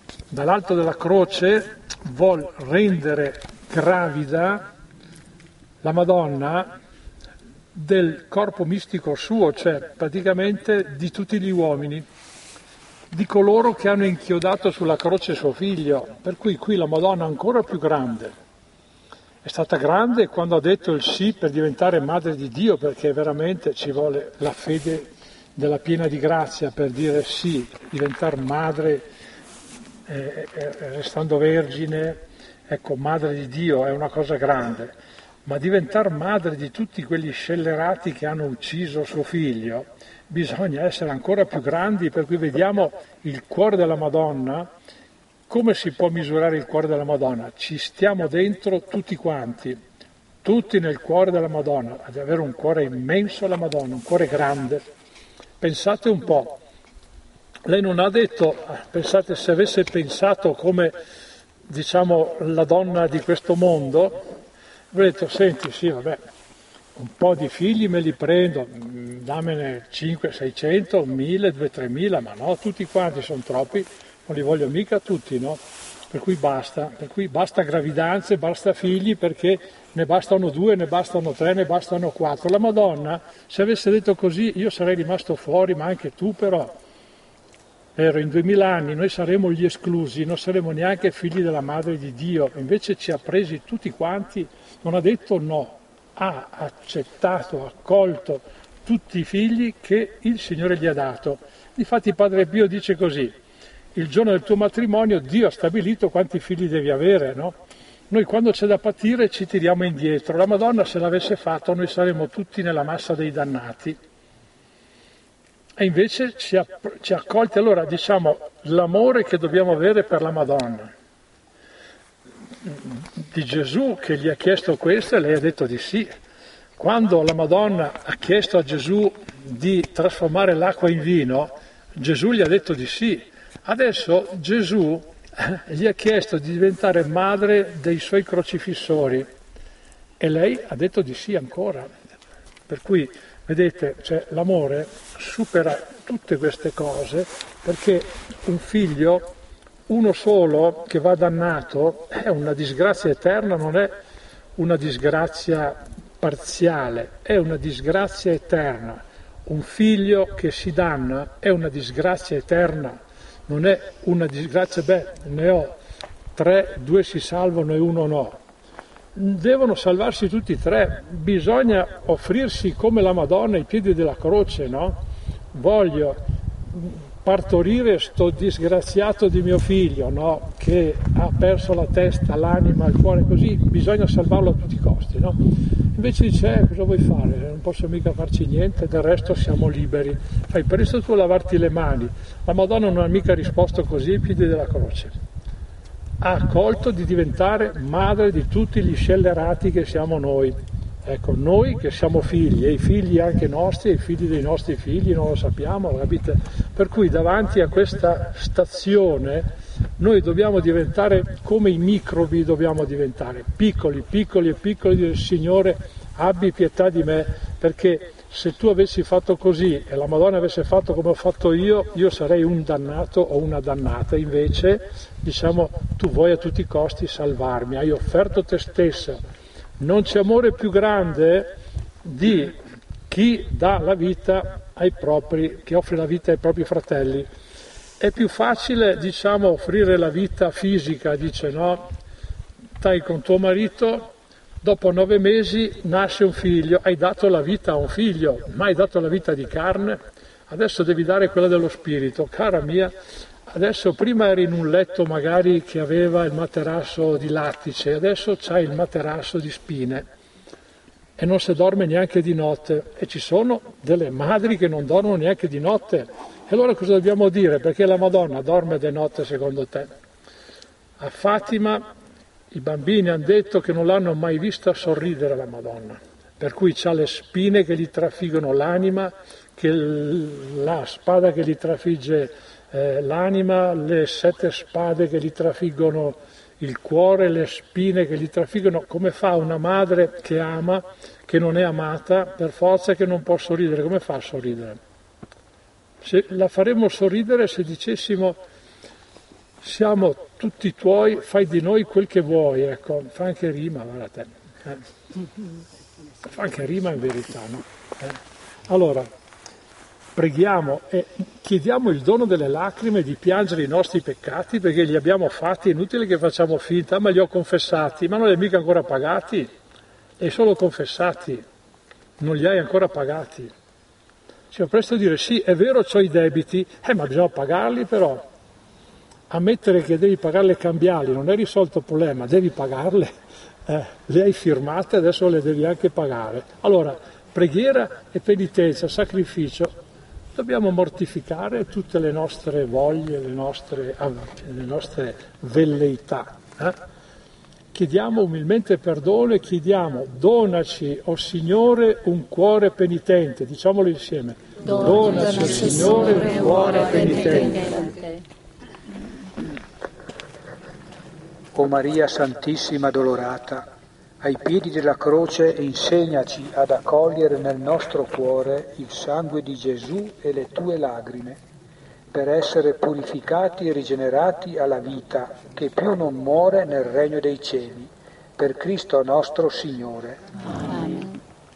Speaker 1: dall'alto della croce vuol rendere gravida la Madonna del corpo mistico suo, cioè praticamente di tutti gli uomini, di coloro che hanno inchiodato sulla croce suo figlio, per cui qui la Madonna è ancora più grande. È stata grande quando ha detto il sì per diventare madre di Dio, perché veramente ci vuole la fede della piena di grazia per dire sì, diventare madre eh, eh, restando vergine, ecco, madre di Dio è una cosa grande, ma diventare madre di tutti quegli scellerati che hanno ucciso suo figlio, bisogna essere ancora più grandi, per cui vediamo il cuore della Madonna. Come si può misurare il cuore della Madonna? Ci stiamo dentro tutti quanti, tutti nel cuore della Madonna, ad avere un cuore immenso alla Madonna, un cuore grande. Pensate un po', lei non ha detto, pensate se avesse pensato come, diciamo, la donna di questo mondo, avrebbe detto, senti, sì, vabbè, un po' di figli me li prendo, dammene cinquecento, seicento, mille, duemila, tremila, ma no, tutti quanti sono troppi. Non li voglio mica tutti, no? Per cui basta, per cui basta gravidanze, basta figli, perché ne bastano due, ne bastano tre, ne bastano quattro. La Madonna, se avesse detto così, io sarei rimasto fuori, ma anche tu però. Vero, in duemila anni noi saremo gli esclusi, non saremo neanche figli della Madre di Dio, invece ci ha presi tutti quanti, non ha detto no, ha accettato, accolto tutti i figli che il Signore gli ha dato. Difatti Padre Pio dice così: il giorno del tuo matrimonio Dio ha stabilito quanti figli devi avere, no? Noi quando c'è da patire ci tiriamo indietro. La Madonna, se l'avesse fatto, noi saremmo tutti nella massa dei dannati. E invece ci ha, ci ha accolti. Allora, diciamo, l'amore che dobbiamo avere per la Madonna. Di Gesù che gli ha chiesto questo e lei ha detto di sì. Quando la Madonna ha chiesto a Gesù di trasformare l'acqua in vino, Gesù gli ha detto di sì. Adesso Gesù gli ha chiesto di diventare madre dei suoi crocifissori e lei ha detto di sì ancora. Per cui, vedete, cioè, l'amore supera tutte queste cose, perché un figlio, uno solo, che va dannato, è una disgrazia eterna, non è una disgrazia parziale, è una disgrazia eterna. Un figlio che si danna è una disgrazia eterna. Non è una disgrazia, beh, ne ho tre, due si salvano e uno no. Devono salvarsi tutti e tre, bisogna offrirsi come la Madonna ai piedi della croce, no? Voglio partorire sto disgraziato di mio figlio, no? Che ha perso la testa, l'anima, il cuore, così, bisogna salvarlo a tutti i costi, no? Invece dice, eh, cosa vuoi fare? Non posso mica farci niente, del resto siamo liberi. Fai presto tu a lavarti le mani. La Madonna non ha mica risposto così ai piedi della croce. Ha accolto di diventare madre di tutti gli scellerati che siamo noi. Ecco, noi che siamo figli, e i figli anche nostri, e i figli dei nostri figli, non lo sappiamo, capite? Per cui davanti a questa stazione noi dobbiamo diventare come i microbi, dobbiamo diventare piccoli, piccoli e piccoli, dire Signore abbi pietà di me, perché se tu avessi fatto così e la Madonna avesse fatto come ho fatto io, io sarei un dannato o una dannata. Invece, diciamo, tu vuoi a tutti i costi salvarmi, hai offerto te stessa. Non c'è amore più grande di chi dà la vita ai propri, che offre la vita ai propri fratelli. È più facile, diciamo, offrire la vita fisica, dice no, stai con tuo marito, dopo nove mesi nasce un figlio, hai dato la vita a un figlio, ma hai dato la vita di carne, adesso devi dare quella dello spirito. Cara mia, adesso prima eri in un letto magari che aveva il materasso di lattice, adesso c'hai il materasso di spine e non si dorme neanche di notte, e ci sono delle madri che non dormono neanche di notte. E allora cosa dobbiamo dire? Perché la Madonna dorme di notte secondo te? A Fatima i bambini hanno detto che non l'hanno mai vista sorridere la Madonna, per cui c'ha le spine che gli trafiggono l'anima, che la spada che gli trafigge eh, l'anima, le sette spade che gli trafiggono il cuore, le spine che gli trafiggono. Come fa una madre che ama, che non è amata, per forza che non può sorridere? Come fa a sorridere? Se la faremmo sorridere se dicessimo siamo tutti tuoi, fai di noi quel che vuoi, ecco, fa anche rima, guardate, eh. fa anche rima in verità, no? Eh. Allora, preghiamo e chiediamo il dono delle lacrime di piangere i nostri peccati perché li abbiamo fatti, è inutile che facciamo finta, ma li ho confessati, ma non li hai mica ancora pagati, li hai solo confessati, non li hai ancora pagati. Cioè, presto a dire sì, è vero, c'ho i debiti, eh, ma bisogna pagarli però. Ammettere che devi pagarle e cambiarli non è risolto il problema, devi pagarle, eh, le hai firmate, adesso le devi anche pagare. Allora, preghiera e penitenza, sacrificio, dobbiamo mortificare tutte le nostre voglie, le nostre, le nostre velleità. Eh? Chiediamo umilmente perdono e chiediamo, donaci, o Signore, un cuore penitente, diciamolo insieme, donaci, o Signore, un cuore penitente.
Speaker 2: O Maria Santissima Addolorata, ai piedi della croce insegnaci ad accogliere nel nostro cuore il sangue di Gesù e le tue lagrime, per essere purificati e rigenerati alla vita che più non muore nel regno dei cieli, per Cristo nostro Signore.
Speaker 3: Amen.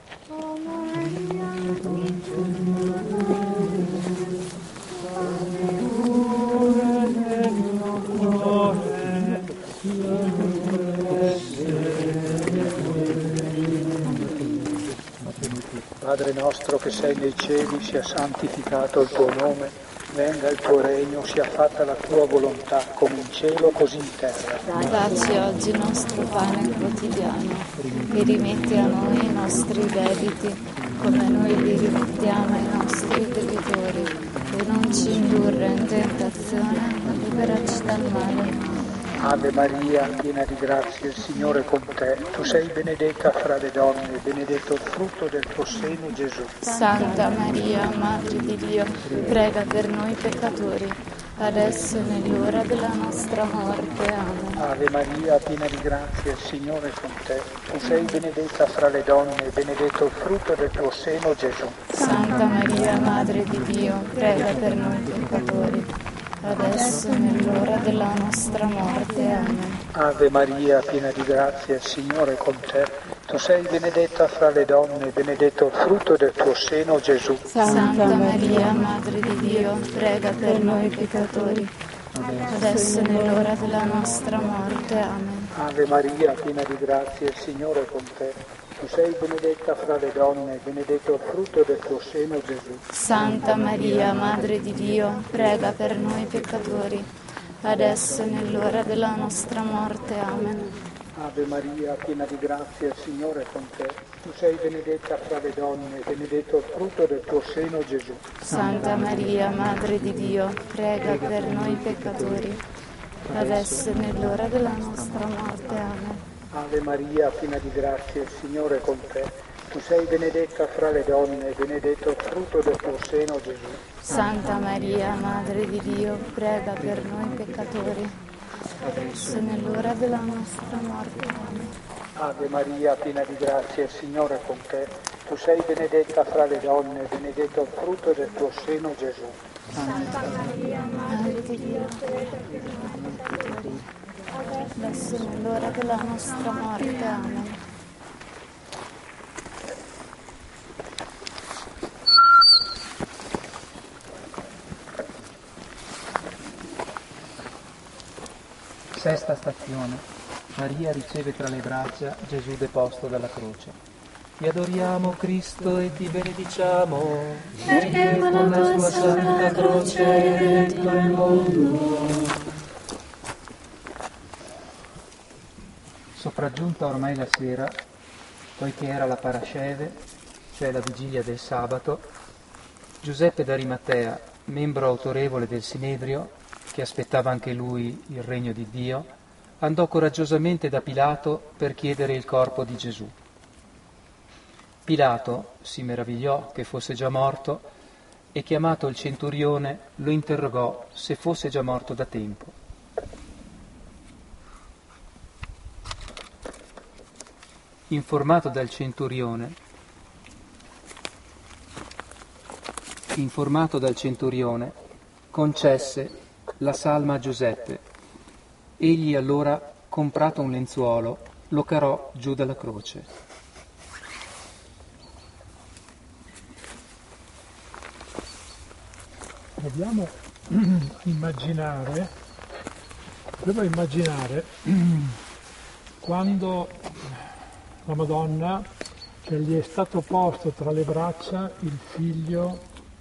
Speaker 2: Padre nostro che sei nei cieli, sia santificato il tuo nome, venga il tuo regno, sia fatta la tua volontà, come in cielo così in terra.
Speaker 3: Dacci oggi il nostro pane quotidiano e rimetti a noi i nostri debiti, come noi li rimettiamo ai nostri debitori, e non ci indurre in tentazione, ma liberaci dal male.
Speaker 2: Ave Maria, piena di grazia, il Signore è con te. Tu sei benedetta fra le donne, e benedetto il frutto del tuo seno, Gesù.
Speaker 3: Santa Maria, Madre di Dio, prega per noi peccatori, adesso e nell'ora della nostra morte. Amen.
Speaker 2: Ave Maria, piena di grazia, il Signore è con te. Tu sei benedetta fra le donne, e benedetto il frutto del tuo seno, Gesù.
Speaker 3: Santa Maria, Madre di Dio, prega per noi peccatori, adesso e nell'ora della nostra morte. Amen.
Speaker 2: Ave Maria, piena di grazia, il Signore è con te. Tu sei benedetta fra le donne, benedetto il frutto del tuo seno, Gesù.
Speaker 3: Santa Maria, Madre di Dio, prega per noi peccatori, adesso e nell'ora della nostra morte. Amen.
Speaker 2: Ave Maria, piena di grazia, il Signore è con te. Tu sei benedetta fra le donne, benedetto il frutto del tuo seno, Gesù.
Speaker 3: Santa Maria, Madre di Dio, prega per noi peccatori, adesso e nell'ora della nostra morte. Amen.
Speaker 2: Ave Maria, piena di grazia, il Signore è con te. Tu sei benedetta fra le donne, benedetto il frutto del tuo seno, Gesù.
Speaker 3: Santa Maria, Madre di Dio, prega per noi peccatori, adesso e nell'ora della nostra morte. Amen.
Speaker 2: Ave Maria, piena di grazia, il Signore è con te. Tu sei benedetta fra le donne, benedetto il frutto del tuo seno, Gesù.
Speaker 3: Santa Maria, Madre di Dio, prega per noi peccatori, adesso e nell'ora della nostra morte. Amen.
Speaker 2: Ave Maria, piena di grazia, il Signore è con te. Tu sei benedetta fra le donne, benedetto il frutto del tuo seno, Gesù.
Speaker 3: Santa Maria, Madre di Dio, prega per noi peccatori, adesso e nell'ora della nostra morte. Amen.
Speaker 4: Sesta stazione. Maria riceve tra le braccia Gesù deposto dalla croce. Ti adoriamo Cristo e ti benediciamo, perché con la tua santa croce hai redento il mondo. Sopraggiunta ormai la sera, poiché era la Parasceve, cioè la vigilia del sabato, Giuseppe d'Arimatea, membro autorevole del Sinedrio, che aspettava anche lui il regno di Dio, andò coraggiosamente da Pilato per chiedere il corpo di Gesù. Pilato si meravigliò che fosse già morto e, chiamato il centurione, lo interrogò se fosse già morto da tempo. Informato dal centurione, informato dal centurione, concesse la salma a Giuseppe Egli allora, comprato un lenzuolo, lo carò giù dalla croce.
Speaker 1: Proviamo a immaginare, proviamo a immaginare quando la Madonna, che gli è stato posto tra le braccia il figlio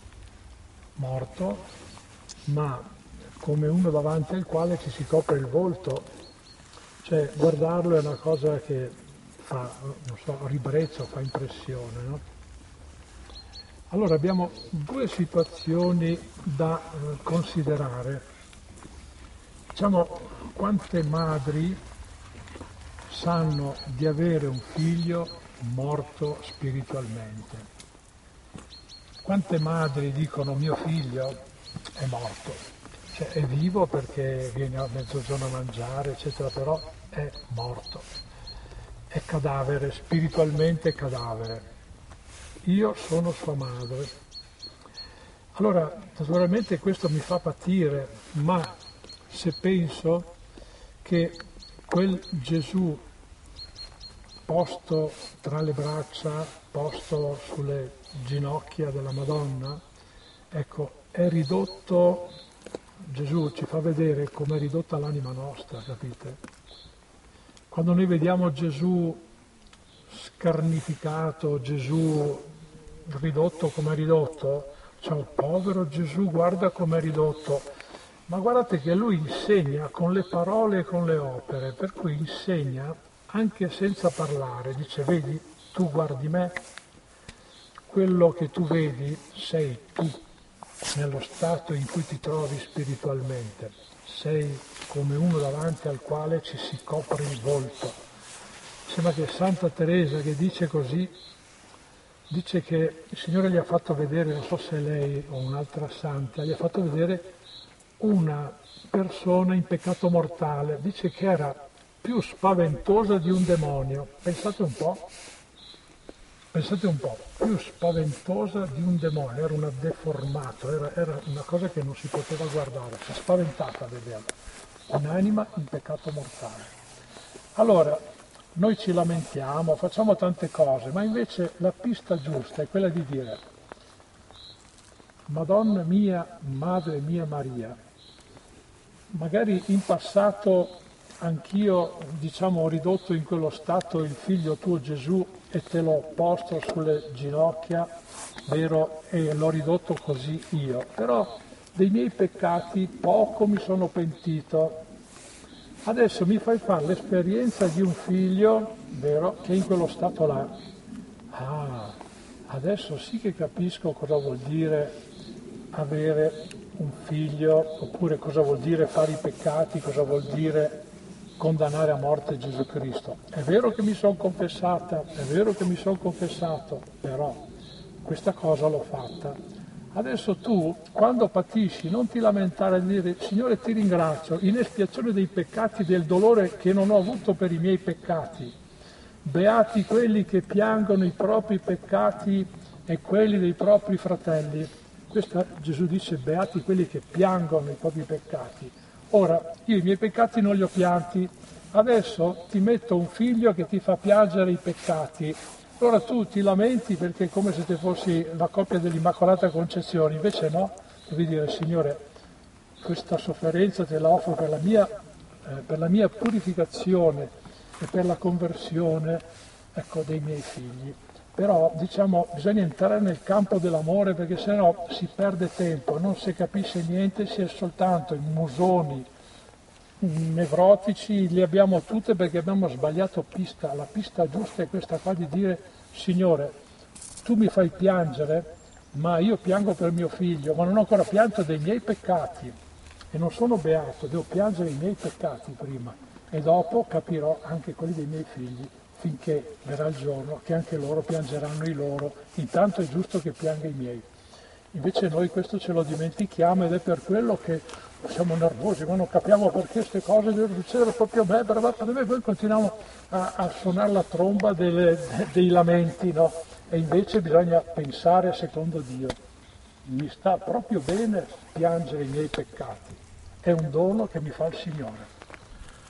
Speaker 1: morto, ma come uno davanti al quale ci si copre il volto, cioè guardarlo è una cosa che fa, non so, ribrezzo, fa impressione, no? Allora abbiamo due situazioni da eh, considerare. Diciamo, quante madri sanno di avere un figlio morto spiritualmente? Quante madri dicono mio figlio è morto, cioè è vivo perché viene a mezzogiorno a mangiare, eccetera, però è morto, è cadavere, spiritualmente cadavere. Io sono sua madre. Allora, naturalmente questo mi fa patire, ma se penso che quel Gesù posto tra le braccia, posto sulle ginocchia della Madonna, ecco, è ridotto, Gesù ci fa vedere come è ridotta l'anima nostra, capite? Quando noi vediamo Gesù scarnificato, Gesù ridotto come è ridotto, diciamo, povero Gesù, guarda come è ridotto. Ma guardate che lui insegna con le parole e con le opere, per cui insegna anche senza parlare, dice vedi, tu guardi me, quello che tu vedi sei tu, nello stato in cui ti trovi spiritualmente, sei come uno davanti al quale ci si copre il volto. Sembra che Santa Teresa, che dice così, dice che il Signore gli ha fatto vedere, non so se lei o un'altra santa, gli ha fatto vedere una persona in peccato mortale, dice che era più spaventosa di un demonio. Pensate un po', pensate un po', più spaventosa di un demonio, era una deformato, era, era una cosa che non si poteva guardare, si è spaventata a vederla, un'anima in peccato mortale. Allora, noi ci lamentiamo, facciamo tante cose, ma invece la pista giusta è quella di dire Madonna mia, Madre mia Maria, magari in passato anch'io, diciamo, ho ridotto in quello stato il figlio tuo Gesù e te l'ho posto sulle ginocchia, vero, e l'ho ridotto così io, però dei miei peccati poco mi sono pentito. Adesso mi fai fare l'esperienza di un figlio, vero, che è in quello stato là. Ah, adesso sì che capisco cosa vuol dire avere un figlio, oppure cosa vuol dire fare i peccati, cosa vuol dire condannare a morte Gesù Cristo. È vero che mi sono confessata, è vero che mi sono confessato, però questa cosa l'ho fatta. Adesso tu, quando patisci, non ti lamentare e dire Signore ti ringrazio, in espiazione dei peccati, del dolore che non ho avuto per i miei peccati. Beati quelli che piangono i propri peccati e quelli dei propri fratelli. Questo Gesù dice, beati quelli che piangono i propri peccati. Ora, io i miei peccati non li ho pianti, adesso ti metto un figlio che ti fa piangere i peccati. Allora tu ti lamenti perché è come se te fossi la coppia dell'Immacolata Concezione, invece no, devi dire Signore, questa sofferenza te la offro per la mia, eh, per la mia purificazione e per la conversione, ecco, dei miei figli. Però diciamo bisogna entrare nel campo dell'amore perché sennò si perde tempo, non si capisce niente, si è soltanto in musoni nevrotici, li abbiamo tutte perché abbiamo sbagliato pista. La pista giusta è questa qua di dire Signore, tu mi fai piangere, ma io piango per mio figlio, ma non ho ancora pianto dei miei peccati e non sono beato, devo piangere i miei peccati prima e dopo capirò anche quelli dei miei figli, finché verrà il giorno che anche loro piangeranno i loro, intanto è giusto che pianga i miei. Invece noi questo ce lo dimentichiamo ed è per quello che siamo nervosi, ma non capiamo perché queste cose devono succedere proprio a me, e poi continuiamo a, a suonare la tromba delle, dei lamenti, no? E invece bisogna pensare secondo Dio. Mi sta proprio bene piangere i miei peccati, è un dono che mi fa il Signore.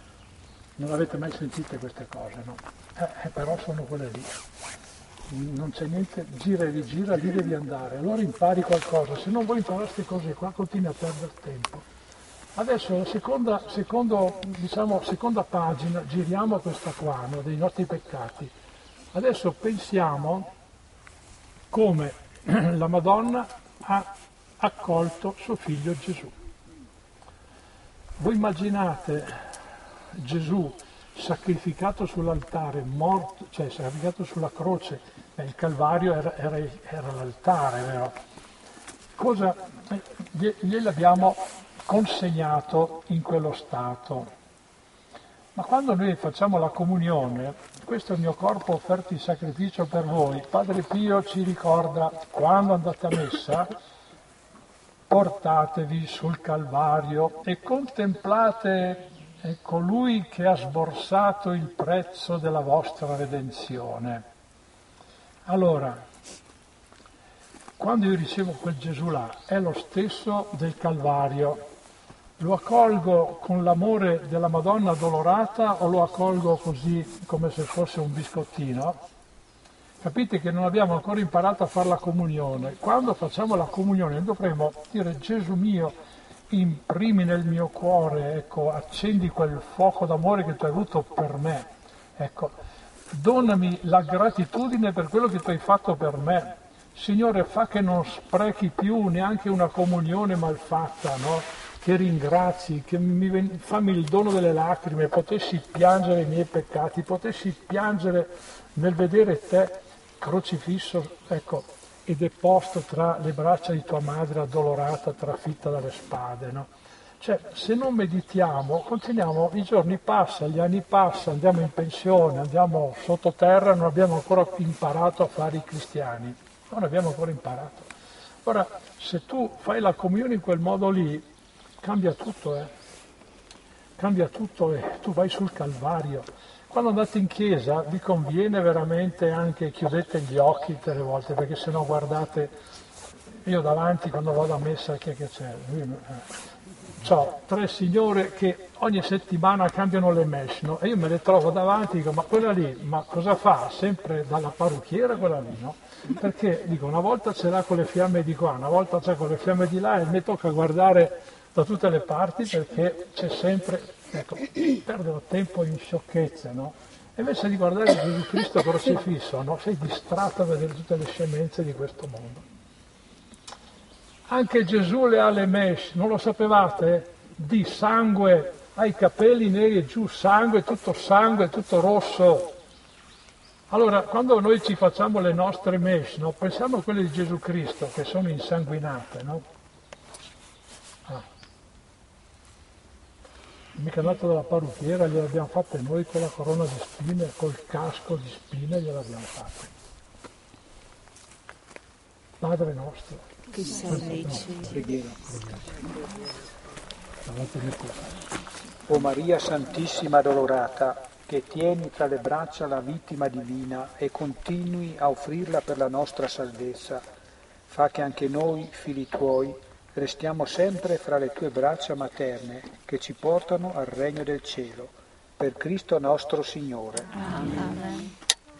Speaker 1: Non avete mai sentite queste cose, no? Eh, però sono quelle lì. Non c'è niente, gira e rigira, lì devi andare. Allora impari qualcosa, se non vuoi imparare queste cose qua continui a perdere tempo. Adesso la seconda, secondo, diciamo, seconda pagina, giriamo questa qua, no, dei nostri peccati. Adesso pensiamo come la Madonna ha accolto suo figlio Gesù. Voi immaginate Gesù sacrificato sull'altare, morto, cioè sacrificato sulla croce, eh, il Calvario era, era, era l'altare, vero? Cosa eh, gliel'abbiamo consegnato in quello stato? Ma quando noi facciamo la comunione, questo è il mio corpo offerto in sacrificio per voi, Padre Pio ci ricorda, quando andate a messa, portatevi sul Calvario e contemplate colui che ha sborsato il prezzo della vostra redenzione. Allora, quando io ricevo quel Gesù là, è lo stesso del Calvario. Lo accolgo con l'amore della Madonna addolorata o lo accolgo così come se fosse un biscottino? Capite che non abbiamo ancora imparato a fare la comunione. Quando facciamo la comunione dovremo dire: Gesù mio, imprimi nel mio cuore, ecco, accendi quel fuoco d'amore che tu hai avuto per me. Ecco, donami la gratitudine per quello che tu hai fatto per me. Signore, fa che non sprechi più neanche una comunione malfatta, no? Che ringrazi, che mi, fammi il dono delle lacrime, potessi piangere i miei peccati, potessi piangere nel vedere te crocifisso, ecco, e deposto tra le braccia di tua madre addolorata, trafitta dalle spade, no? Cioè, se non meditiamo, continuiamo, i giorni passano, gli anni passano, andiamo in pensione, andiamo sottoterra, non abbiamo ancora imparato a fare i cristiani, non abbiamo ancora imparato. Ora, se tu fai la comunione in quel modo lì, cambia tutto, eh? Cambia tutto e tu vai sul Calvario. Quando andate in chiesa vi conviene veramente anche, chiudete gli occhi delle volte, perché se no guardate, io davanti quando vado a messa, chi è che c'è? C'ho tre signore che ogni settimana cambiano le mesh, no? E io me le trovo davanti e dico: ma quella lì, ma cosa fa? Sempre dalla parrucchiera quella lì, no? Perché dico, una volta ce l'ha con le fiamme di qua, una volta c'è con le fiamme di là, e mi tocca guardare da tutte le parti perché c'è sempre, ecco, perdo tempo in sciocchezze, no? E invece di guardare Gesù Cristo crocifisso, no? Sei distratto a vedere tutte le scemenze di questo mondo. Anche Gesù le ha le mesh, non lo sapevate? Di sangue, ha i capelli neri e giù sangue, tutto sangue, tutto rosso. Allora, quando noi ci facciamo le nostre mesh, no? Pensiamo a quelle di Gesù Cristo che sono insanguinate, no? Ah. Mica andato dalla parrucchiera, gliele abbiamo fatte noi con la corona di spine, col casco di spine gliele abbiamo fatte. Padre nostro,
Speaker 3: che sei nei cieli.
Speaker 2: Preghiera. O Maria Santissima Adorata, che tieni tra le braccia la vittima divina e continui a offrirla per la nostra salvezza, fa che anche noi, figli tuoi, restiamo sempre fra le tue braccia materne che ci portano al regno del cielo. Per Cristo nostro Signore.
Speaker 3: Amen.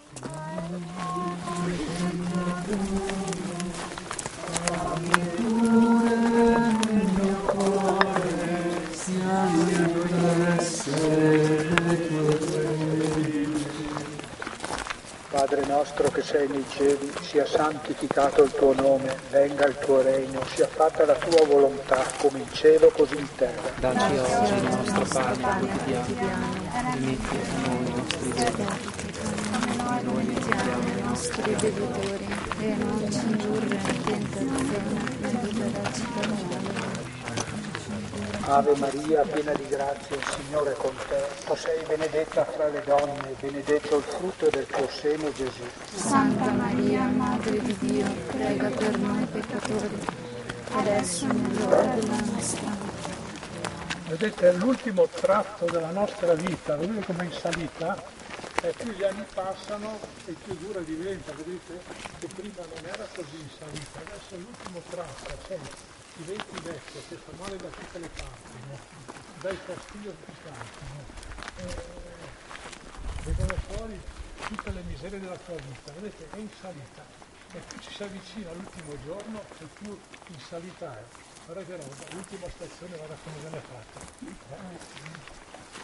Speaker 2: Padre nostro che sei nei cieli, sia santificato il tuo nome, venga il tuo regno, sia fatta la tua volontà, come in cielo così in terra.
Speaker 4: Dacci oggi il nostro pane quotidiano, rimetti a noi i nostri debiti,
Speaker 3: come noi rimettiamo i nostri debitori, e non ci indurre in tentazione, ma liberaci dal male.
Speaker 2: Ave Maria, piena di grazia, il Signore è con te. Tu sei benedetta fra le donne, e benedetto il frutto del tuo seno, Gesù.
Speaker 3: Santa Maria, Madre di Dio, prega per noi peccatori, adesso è l'ora della nostra morte.
Speaker 1: Vedete, è l'ultimo tratto della nostra vita, vedete come in salita, e più gli anni passano e più dura diventa, vedete che prima non era così in salita, adesso è l'ultimo tratto, sai, diventi vecchio, che fa male da tutte le parti, no? dai fastidio che stanno. Eh, vengono fuori tutte le miserie della tua vita, vedete, è in salita. E più ci si avvicina all'ultimo giorno e più in salita è. Guarda che roba, l'ultima stazione, guarda come viene fatta. Eh?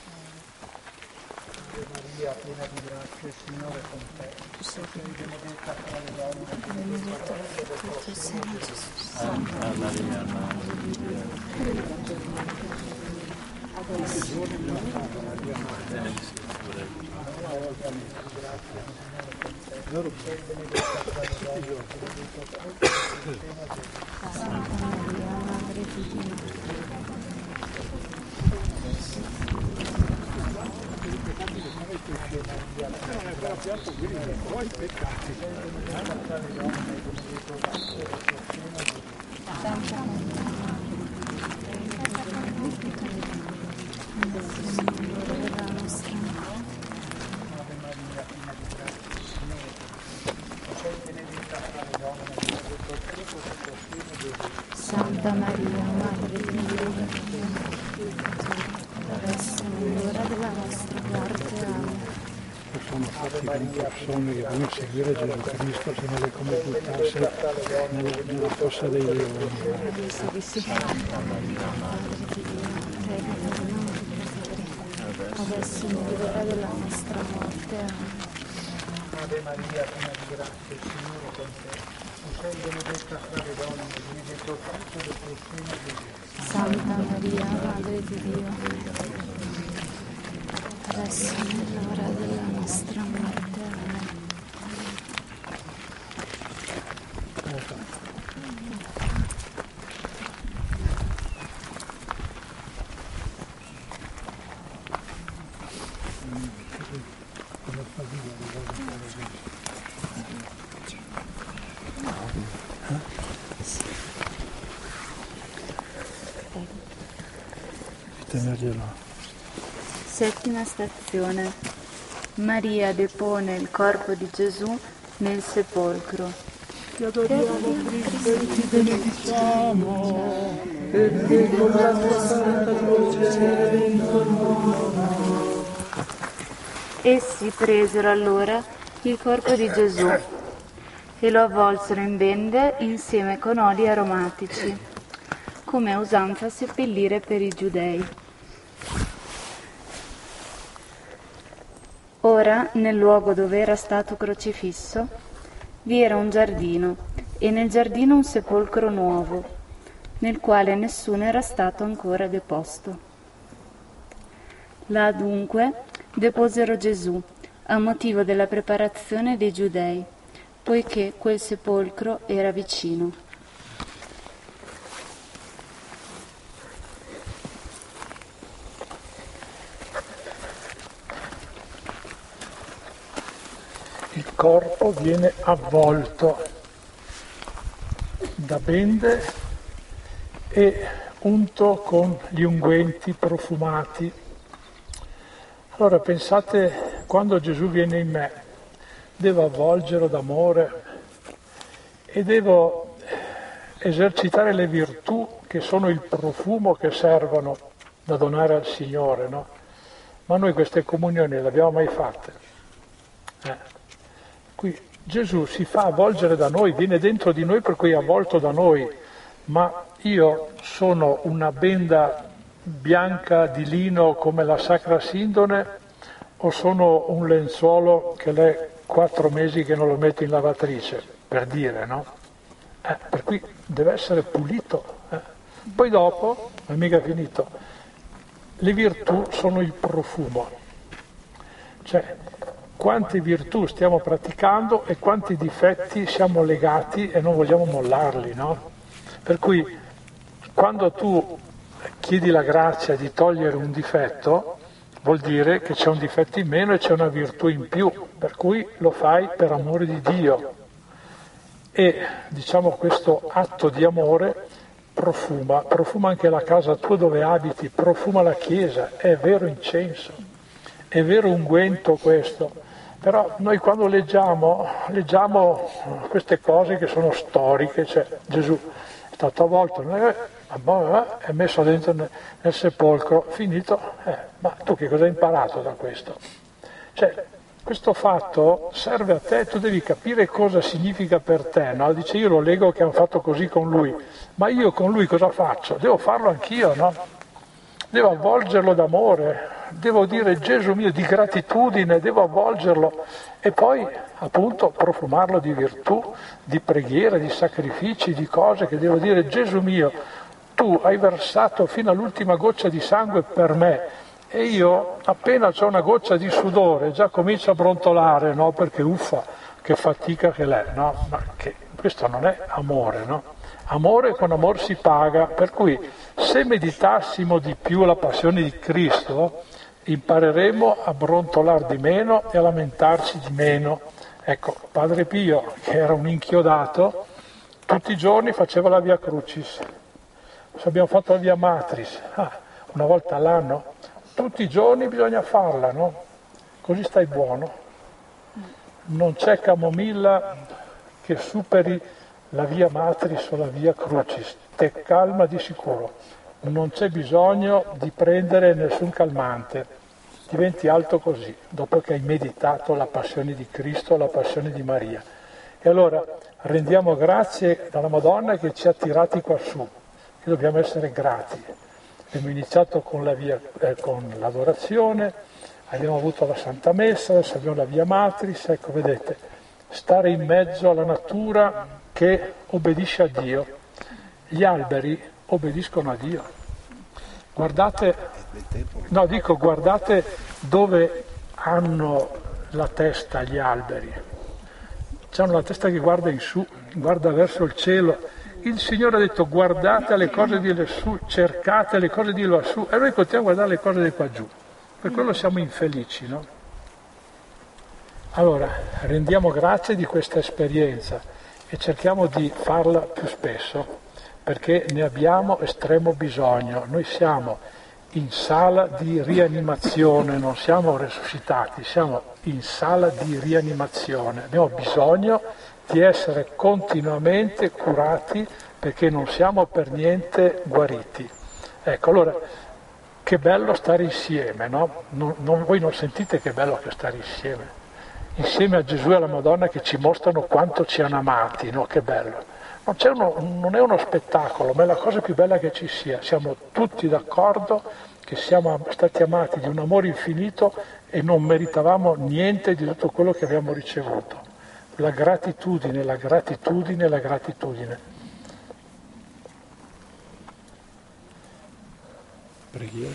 Speaker 2: Ave Maria, piena di grazia, il Signore è con te. Tu sei benedetta tra le donne, e benedetto è il tuo seno, Gesù.
Speaker 9: Santa Maria, Madre di Dio.
Speaker 2: Adesso è la Santa Maria, Madre. Loro sei benedetta tra le donne, e benedetto è il seno, Gesù.
Speaker 3: Santa Maria, Madre di Dio. Santa Maria, Madre di Dio, adesso nell'ora della nostra morte. Amen.
Speaker 8: Sono fatti con persone che vogliono seguire Gesù Cristo, se non le come buttarsi nella, nella fossa dei leoni.
Speaker 3: Santa Maria, Madre di Dio, prega per noi peccatori, adesso nell'ora della nostra morte. Amen.
Speaker 2: Ave Maria, piena di grazia, il Signore è con te. Tu sei benedetta fra le donne, e benedetto il frutto del tuo seno, Gesù.
Speaker 3: Santa Maria, Madre di Dio, adesso nell'ora della nostra morte. Amen. Settima stazione. Maria depone il corpo di Gesù nel sepolcro.
Speaker 8: Ti adoriamo, Cristo, e ti benediciamo, perché con la tua santa croce hai vinto il mondo.
Speaker 3: Essi presero allora il corpo di Gesù e lo avvolsero in bende insieme con oli aromatici, come è usanza seppellire per i giudei. Ora, nel luogo dove era stato crocifisso, vi era un giardino, e nel giardino un sepolcro nuovo, nel quale nessuno era stato ancora deposto. Là dunque deposero Gesù, a motivo della preparazione dei giudei, poiché quel sepolcro era vicino.
Speaker 1: Il corpo viene avvolto da bende e unto con gli unguenti profumati. Allora pensate, quando Gesù viene in me, devo avvolgerlo d'amore e devo esercitare le virtù che sono il profumo che servono da donare al Signore, no? Ma noi queste comunioni le abbiamo mai fatte? Eh. Qui Gesù si fa avvolgere da noi, viene dentro di noi per cui è avvolto da noi, ma io sono una benda bianca di lino come la Sacra Sindone o sono un lenzuolo che l'è quattro mesi che non lo metto in lavatrice, per dire, no? Eh, per cui deve essere pulito. Eh. Poi dopo, non è mica finito, le virtù sono il profumo. Cioè, quante virtù stiamo praticando e quanti difetti siamo legati e non vogliamo mollarli, no? Per cui quando tu chiedi la grazia di togliere un difetto, vuol dire che c'è un difetto in meno e c'è una virtù in più, per cui lo fai per amore di Dio. E diciamo questo atto di amore profuma, profuma anche la casa tua dove abiti, profuma la chiesa, è vero incenso, è vero unguento questo. Però noi quando leggiamo, leggiamo queste cose che sono storiche, cioè Gesù è stato avvolto, è messo dentro nel, nel sepolcro, finito, eh, ma tu che cosa hai imparato da questo? Cioè, questo fatto serve a te, tu devi capire cosa significa per te, no? Dice, io lo leggo che hanno fatto così con lui, ma io con lui cosa faccio? Devo farlo anch'io, no? Devo avvolgerlo d'amore, devo dire Gesù mio, di gratitudine, devo avvolgerlo e poi appunto profumarlo di virtù, di preghiera, di sacrifici, di cose che devo dire Gesù mio, tu hai versato fino all'ultima goccia di sangue per me. E io appena c'ho una goccia di sudore già comincio a brontolare, no? Perché uffa, che fatica che l'è, no? Ma che, questo non è amore, no? Amore con amor si paga, per cui se meditassimo di più la passione di Cristo impareremo a brontolare di meno e a lamentarci di meno. Ecco, Padre Pio, che era un inchiodato, tutti i giorni faceva la Via Crucis. Abbiamo fatto la Via Matris, ah, una volta all'anno. Tutti i giorni bisogna farla, no? Così stai buono. Non c'è camomilla che superi la Via Matris o la Via Crucis, te calma di sicuro. Non c'è bisogno di prendere nessun calmante, diventi alto così, dopo che hai meditato la passione di Cristo, la passione di Maria. E allora rendiamo grazie alla Madonna che ci ha tirati qua su, che dobbiamo essere grati. Abbiamo iniziato con, la via, eh, con l'adorazione, abbiamo avuto la Santa Messa, adesso abbiamo la Via Matris, ecco vedete, stare in mezzo alla natura che obbedisce a Dio. Gli alberi obbediscono a Dio. Guardate, no dico guardate dove hanno la testa gli alberi. C'hanno la testa che guarda in su, guarda verso il cielo. Il Signore ha detto guardate le cose di lassù, cercate le cose di lassù, e noi continuiamo a guardare le cose di qua giù. Per quello siamo infelici, no? Allora, rendiamo grazie di questa esperienza e cerchiamo di farla più spesso, perché ne abbiamo estremo bisogno. Noi siamo in sala di rianimazione, non siamo resuscitati, siamo in sala di rianimazione. Abbiamo bisogno di essere continuamente curati perché non siamo per niente guariti. Ecco, allora, che bello stare insieme, no? Non, non, voi non sentite che bello che stare insieme? Insieme a Gesù e alla Madonna che ci mostrano quanto ci hanno amati, no? Che bello. Non, c'è uno, non è uno spettacolo, ma è la cosa più bella che ci sia. Siamo tutti d'accordo che siamo stati amati di un amore infinito e non meritavamo niente di tutto quello che abbiamo ricevuto. La gratitudine, la gratitudine, la gratitudine.
Speaker 2: Preghiera.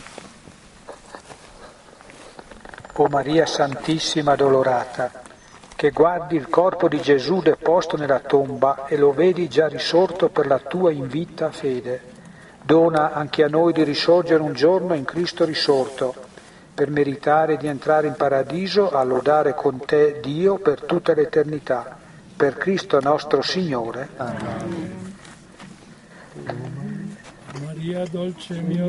Speaker 2: O Maria Santissima Adolorata, che guardi il corpo di Gesù deposto nella tomba e lo vedi già risorto per la tua invita fede, dona anche a noi di risorgere un giorno in Cristo risorto, per meritare di entrare in paradiso a lodare con te Dio per tutta l'eternità. Per Cristo nostro Signore. Amen.
Speaker 8: Maria dolce mio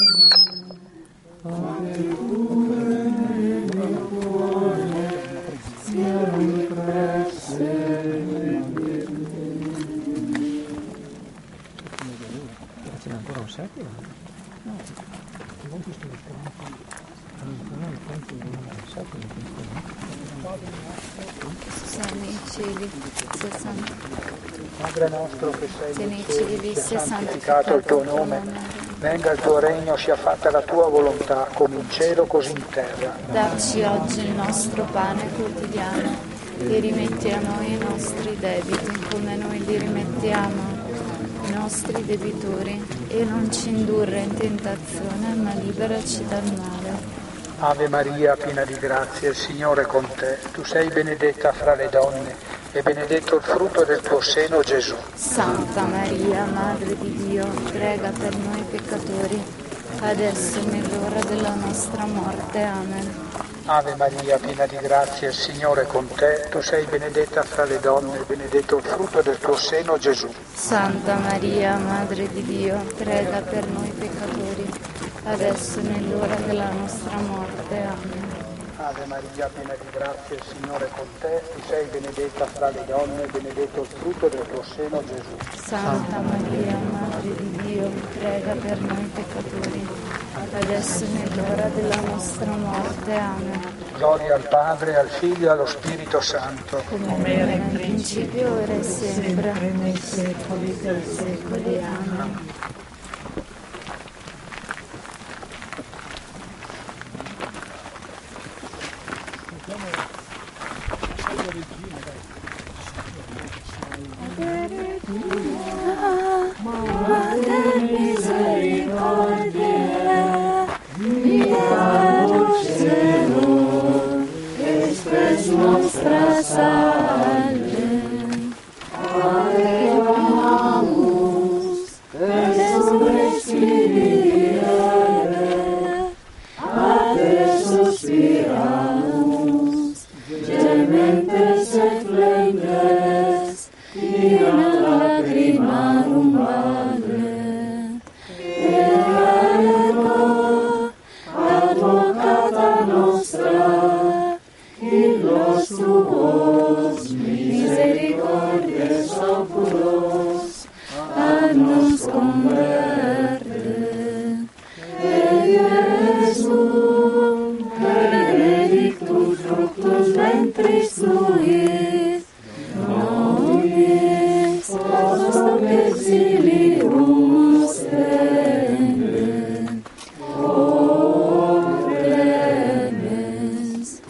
Speaker 2: C'è ancora un secolo? No.
Speaker 3: Sei nei cieli, sia santo.
Speaker 2: Padre nostro che sei
Speaker 3: nei cieli, sia
Speaker 2: santificato il tuo nome, venga il tuo regno, sia fatta la tua volontà, come in cielo così in terra.
Speaker 3: Dacci oggi il nostro pane quotidiano e rimetti a noi i nostri debiti, come noi li rimettiamo ai nostri debitori, e non ci indurre in tentazione, ma liberaci dal male.
Speaker 2: Ave Maria, piena di grazia, il Signore è con te. Tu sei benedetta fra le donne e benedetto il frutto del tuo seno, Gesù.
Speaker 3: Santa Maria, Madre di Dio, prega per noi peccatori, adesso e nell'ora della nostra morte. Amen.
Speaker 2: Ave Maria, piena di grazia, il Signore è con te. Tu sei benedetta fra le donne e benedetto il frutto del tuo seno, Gesù.
Speaker 3: Santa Maria, Madre di Dio, prega per noi peccatori, adesso e nell'ora della nostra morte. Amen.
Speaker 2: Ave Maria, piena di grazia, il Signore è con te. Tu sei benedetta fra le donne e benedetto il frutto del tuo seno, Gesù.
Speaker 3: Santa Maria, Madre Madre di Dio, prega per noi peccatori, adesso e nell'ora della nostra morte. Amen.
Speaker 2: Gloria al Padre, al Figlio e allo Spirito Santo.
Speaker 3: Come era in principio, ora e sempre, nei secoli dei secoli. Amen. Madre misericordia, mia dulce, espres nostra salve, adequamus, resurrexire, ade suspiramus, gementes et flentes, in lacrimarum vale, ego advocata nostra, illos tuos misericordias oculos, ad nos converte, et Jesum, benedictus fructus ventris tui, nobis post exilium ostende, o clemens,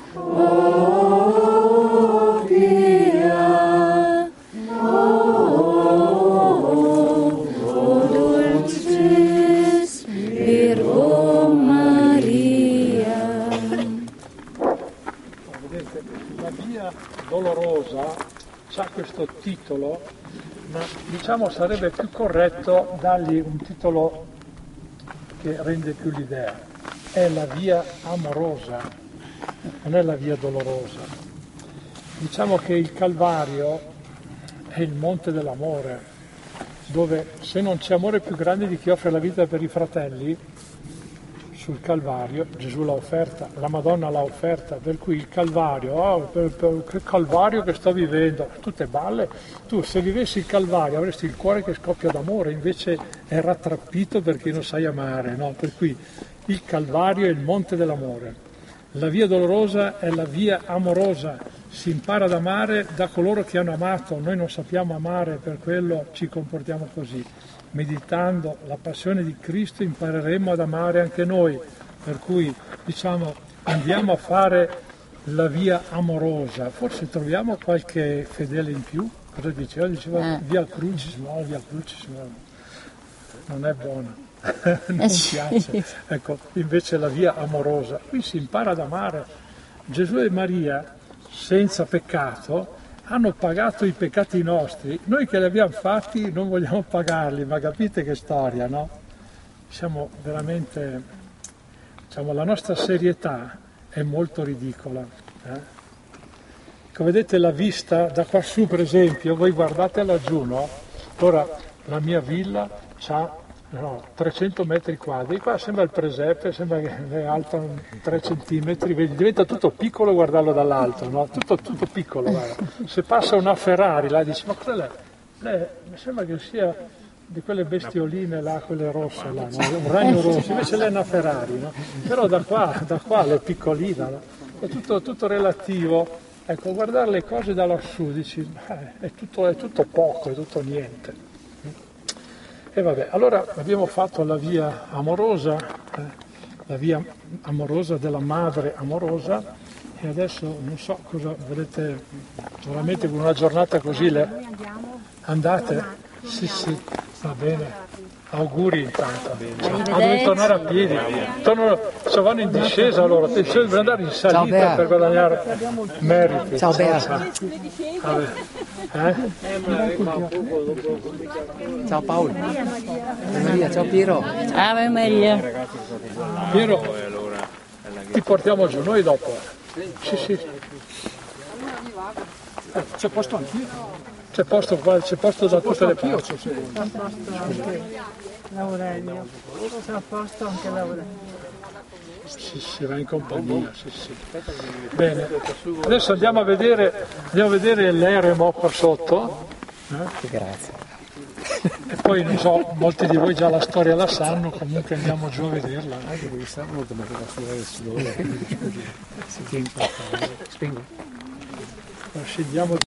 Speaker 3: o pia, o, o dulcis Virgo Maria.
Speaker 1: Vedete, la via dolorosa ha questo titolo, ma diciamo sarebbe più corretto dargli un titolo che rende più l'idea. È la via amorosa, non è la via dolorosa. Diciamo che il Calvario è il monte dell'amore, dove se non c'è amore più grande di chi offre la vita per i fratelli, sul Calvario Gesù l'ha offerta, la Madonna l'ha offerta, per cui il Calvario, oh, per, per, che Calvario che sto vivendo, tutte balle. Tu se vivessi il Calvario avresti il cuore che scoppia d'amore, invece è rattrappito perché non sai amare, no? Per cui il Calvario è il monte dell'amore, la via dolorosa è la via amorosa, si impara ad amare da coloro che hanno amato, noi non sappiamo amare, per quello ci comportiamo così. Meditando la passione di Cristo impareremo ad amare anche noi, per cui diciamo andiamo a fare la via amorosa, forse troviamo qualche fedele in più. Cosa diceva? Diceva via Crucis, no, via Crucis no, non è buona, non piace, ecco, invece la via amorosa, qui si impara ad amare. Gesù e Maria senza peccato hanno pagato i peccati nostri, noi che li abbiamo fatti non vogliamo pagarli, ma capite che storia, no? Siamo veramente, diciamo, la nostra serietà è molto ridicola. Eh? Ecco, vedete la vista da qua su, per esempio, voi guardate laggiù, no? Ora la mia villa ha no, trecento metri quadri, qua sembra il presepe, sembra che è alta tre centimetri, vedi, diventa tutto piccolo guardarlo dall'alto, no? Tutto, tutto piccolo, guarda. Se passa una Ferrari là dici, ma cos'è lei? Lei mi sembra che sia di quelle bestioline là, quelle rosse là, no? Un ragno rosso, invece lei è una Ferrari, no? Però da qua, da qua lei è piccolina, no? È tutto, tutto relativo, ecco, guardare le cose da lassù dici, eh, è, tutto, è tutto poco, è tutto niente. E vabbè, allora abbiamo fatto la via amorosa, eh, la via amorosa della madre amorosa, e adesso non so cosa vedete, veramente con una giornata così le andate? Sì, sì, va bene. Auguri intanto. Ah, devi tornare a piedi. Torno, se vanno in discesa allora, attenzione, devi andare in salita per guadagnare meriti.
Speaker 10: Ciao Bea.
Speaker 1: Vabbè. Eh?
Speaker 10: Ciao Paolo. Maria, ciao Piero.
Speaker 11: Ave Maria.
Speaker 1: Piero, ti portiamo giù, noi dopo. Sì, sì. Eh, c'è posto anch'io. C'è posto qua, c'è posto da tutte le parti.
Speaker 11: C'è posto anche Laurelio. C'è a posto anche Laurelio.
Speaker 1: Sì, si va in compagnia, sì, sì. Bene, adesso andiamo a vedere, andiamo a vedere l'eremo qua sotto. Eh?
Speaker 10: Grazie.
Speaker 1: E poi non so, molti di voi già la storia la sanno, comunque andiamo giù a vederla.
Speaker 10: Anche perché sta molto bene la storia del sudore. Si tiene in
Speaker 1: Scendiamo